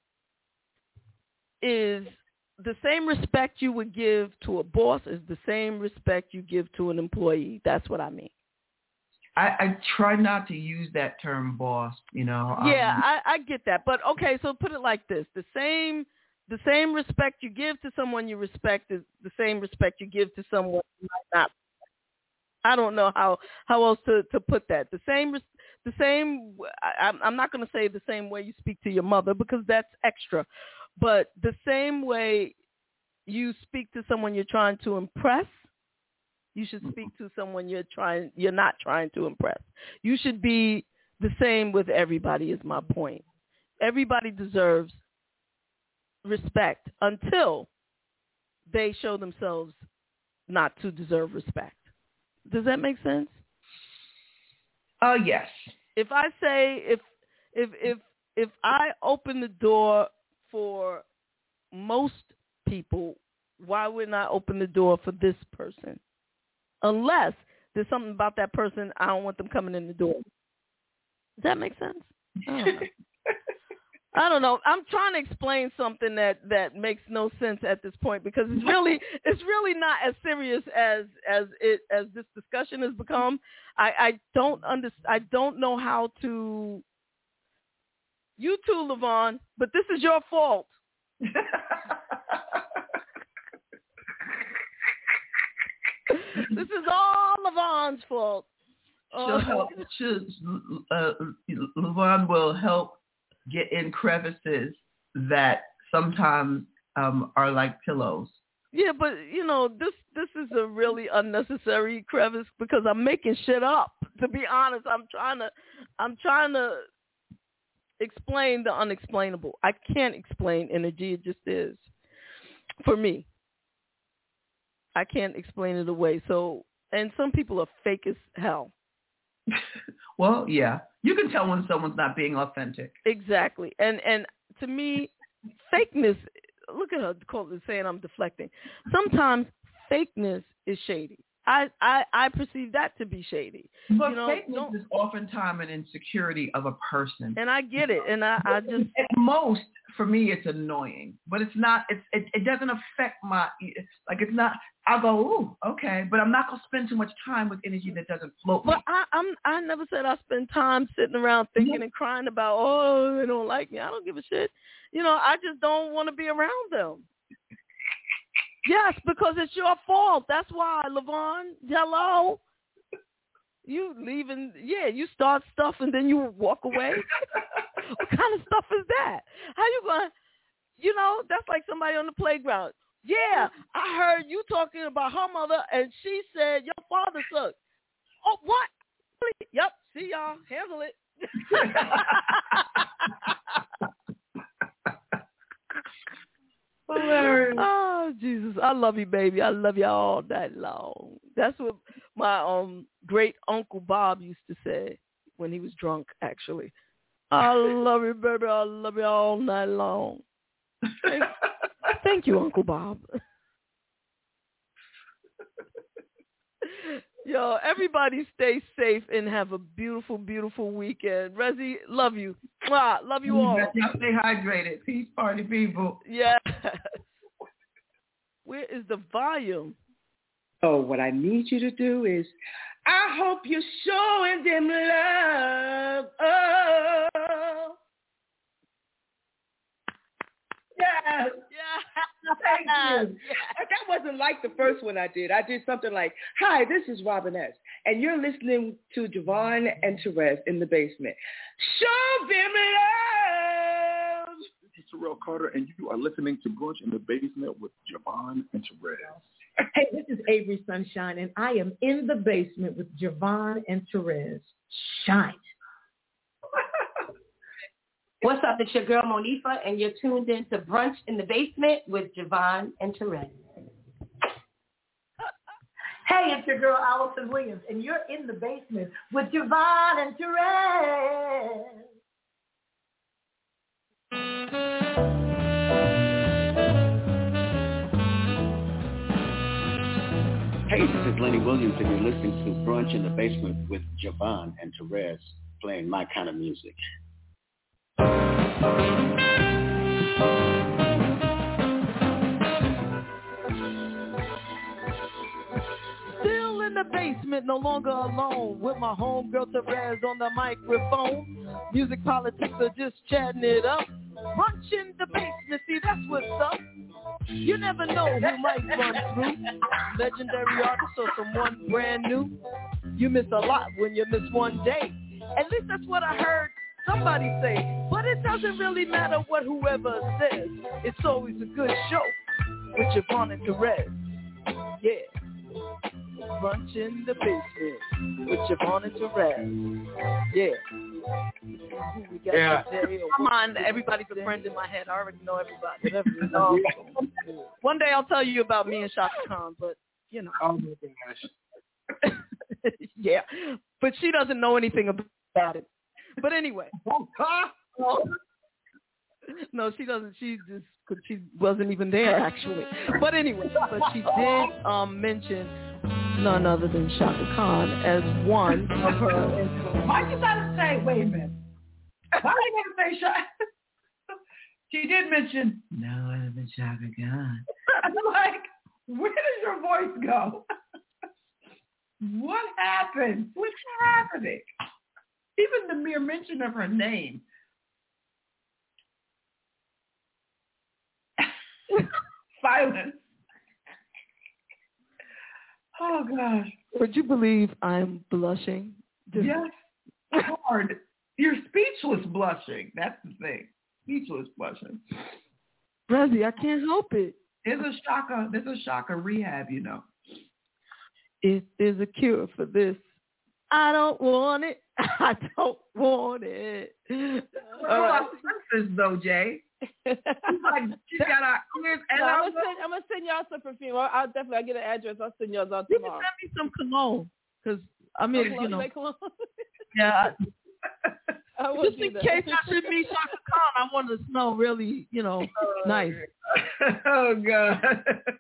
is the same respect you would give to a boss is the same respect you give to an employee. That's what I mean.
I try not to use that term boss, you know.
Yeah, I get that. But okay, so put it like this. The same respect you give to someone you respect is the same respect you give to someone you might not. I don't know how else to put that. The same. I'm not going to say the same way you speak to your mother because that's extra, but the same way you speak to someone you're trying to impress, you should speak to someone you're not trying to impress. You should be the same with everybody. Is my point. Everybody deserves respect until they show themselves not to deserve respect. Does that make sense?
Yes.
If I say if I open the door for most people, why wouldn't I open the door for this person? Unless there's something about that person I don't want them coming in the door. Does that make sense? I don't know. I'm trying to explain something that makes no sense at this point because it's really not as serious as this discussion has become. I don't know how to. You too, Levon, but this is your fault. This is all Levon's fault.
Levon will help get in crevices that sometimes are like pillows.
Yeah, but you know, this is a really unnecessary crevice because I'm making shit up. To be honest, I'm trying to explain the unexplainable. I can't explain energy; it just is for me. I can't explain it away. So, and some people are fake as hell.
Well, yeah. You can tell when someone's not being authentic.
Exactly. And to me, fakeness, look at her saying I'm deflecting. Sometimes fakeness is shady. I perceive that to be shady.
But fakeness is oftentimes an insecurity of a person.
And I get it. And I just...
At most, for me, it's annoying. But it's not, it doesn't affect my, like it's not, I'll go, ooh, okay. But I'm not going to spend too much time with energy that doesn't float me.
But I never said I spend time sitting around thinking and crying about, oh, they don't like me. I don't give a shit. You know, I just don't want to be around them. Yes, because it's your fault. That's why, Levon. Hello. You leaving, you start stuff and then you walk away. What kind of stuff is that? How you going to, that's like somebody on the playground. Yeah, I heard you talking about her mother, and she said your father sucked. Oh, what? Yep. See y'all. Handle it.
Hilarious.
Oh, Jesus. I love you, baby. I love you all night long. That's what my great Uncle Bob used to say when he was drunk, actually. I love you, baby. I love you all night long. Thank you, Uncle Bob. Yo, everybody stay safe and have a beautiful, beautiful weekend. Rezi, love you. Mwah, love you all.
Y'all stay hydrated. Peace, party people.
Yeah. Where is the volume?
So what I need you to do is, I hope you're showing them love. Oh. Yes.
Yeah.
Thank you. That wasn't like the first one I did. I did something like, hi, this is Robin S., and you're listening to Javon and Therese in the basement. Show them love.
This is Terrell Carter, and you are listening to Brunch in the Basement with Javon and Therese.
Hey, this is Avery Sunshine, and I am in the basement with Javon and Therese. Shine.
What's up? It's your girl Monifa, and you're tuned in to Brunch in the Basement with Javon and Therese.
Hey, it's your girl Allison Williams, and you're in the basement with Javon and Therese.
Hey, this is Lenny Williams, and you're listening to Brunch in the Basement with Javon and Therese, playing my kind of music.
Still in the basement, no longer alone, with my homegirl Therese on the microphone. Music politics are just chatting it up. Brunch in the basement, see that's what's up. You never know who might run through. Legendary artist or someone brand new. You miss a lot when you miss one day. At least that's what I heard somebody say. But it doesn't really matter what whoever says. It's always a good show with Javon and Therese. Yeah. Brunch in the basement with Javon and Therese. Yeah. We got today. Come on, everybody's a friend in my head. I already know everybody. One day I'll tell you about me and Shaka Khan, but you know.
Oh my gosh.
Yeah, but she doesn't know anything about it. But anyway. No, she doesn't. She wasn't even there actually. But anyway, but she did mention none other than Shaka Khan as one of her.
Why you gotta say? Wait a minute. Why you gotta say Shaka?
She did mention no other than Shaka Khan. I'm like, where does your voice go? What happened? What's happening? Even the mere mention of her name. Silence. Oh, gosh.
Would you believe I'm blushing?
Yes. Hard. You're speechless blushing. That's the thing. Speechless blushing.
Rezi, I can't help it.
There's a Shaka rehab, you know.
If there's a cure for this, I don't want it. I don't want it.
Well, senses though, Jay. She's got our ears and
I'm gonna send y'all some perfume. I'll definitely get an address. I'll send y'all out tomorrow.
You can send me some cologne, because I mean,
you know.
Yeah.
Just
in case I should meet Shaka Khan, I want to smell really, nice.
Oh God.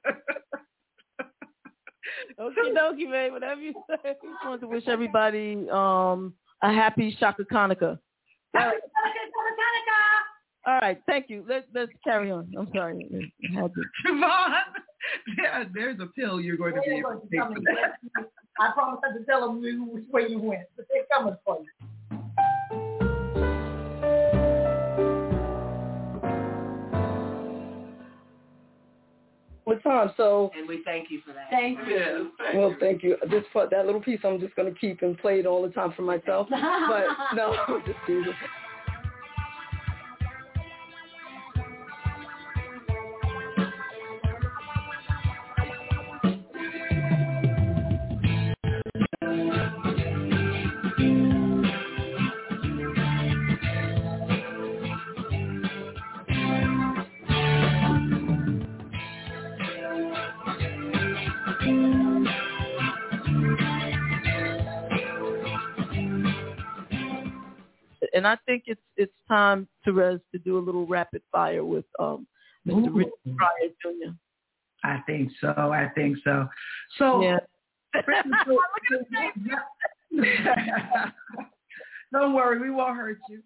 Okie dokie, man. Whatever you say.
I just want to wish everybody a happy Shaka Hanukkah. All right, thank you. Let's carry on. I'm sorry.
Javon, yeah, there's a pill you're going to be able to take for that.
I promise not to tell them which way you went, but they're coming for you.
What time? So,
and we thank you for that.
Thank you.
Well, thank you. Just for that little piece, I'm just going to keep and play it all the time for myself. But no, just do it. And I think it's time, Therese, to do a little rapid fire with Mr. Richard Pryor Jr.
I think so. So
yeah.
Don't worry, we won't hurt you.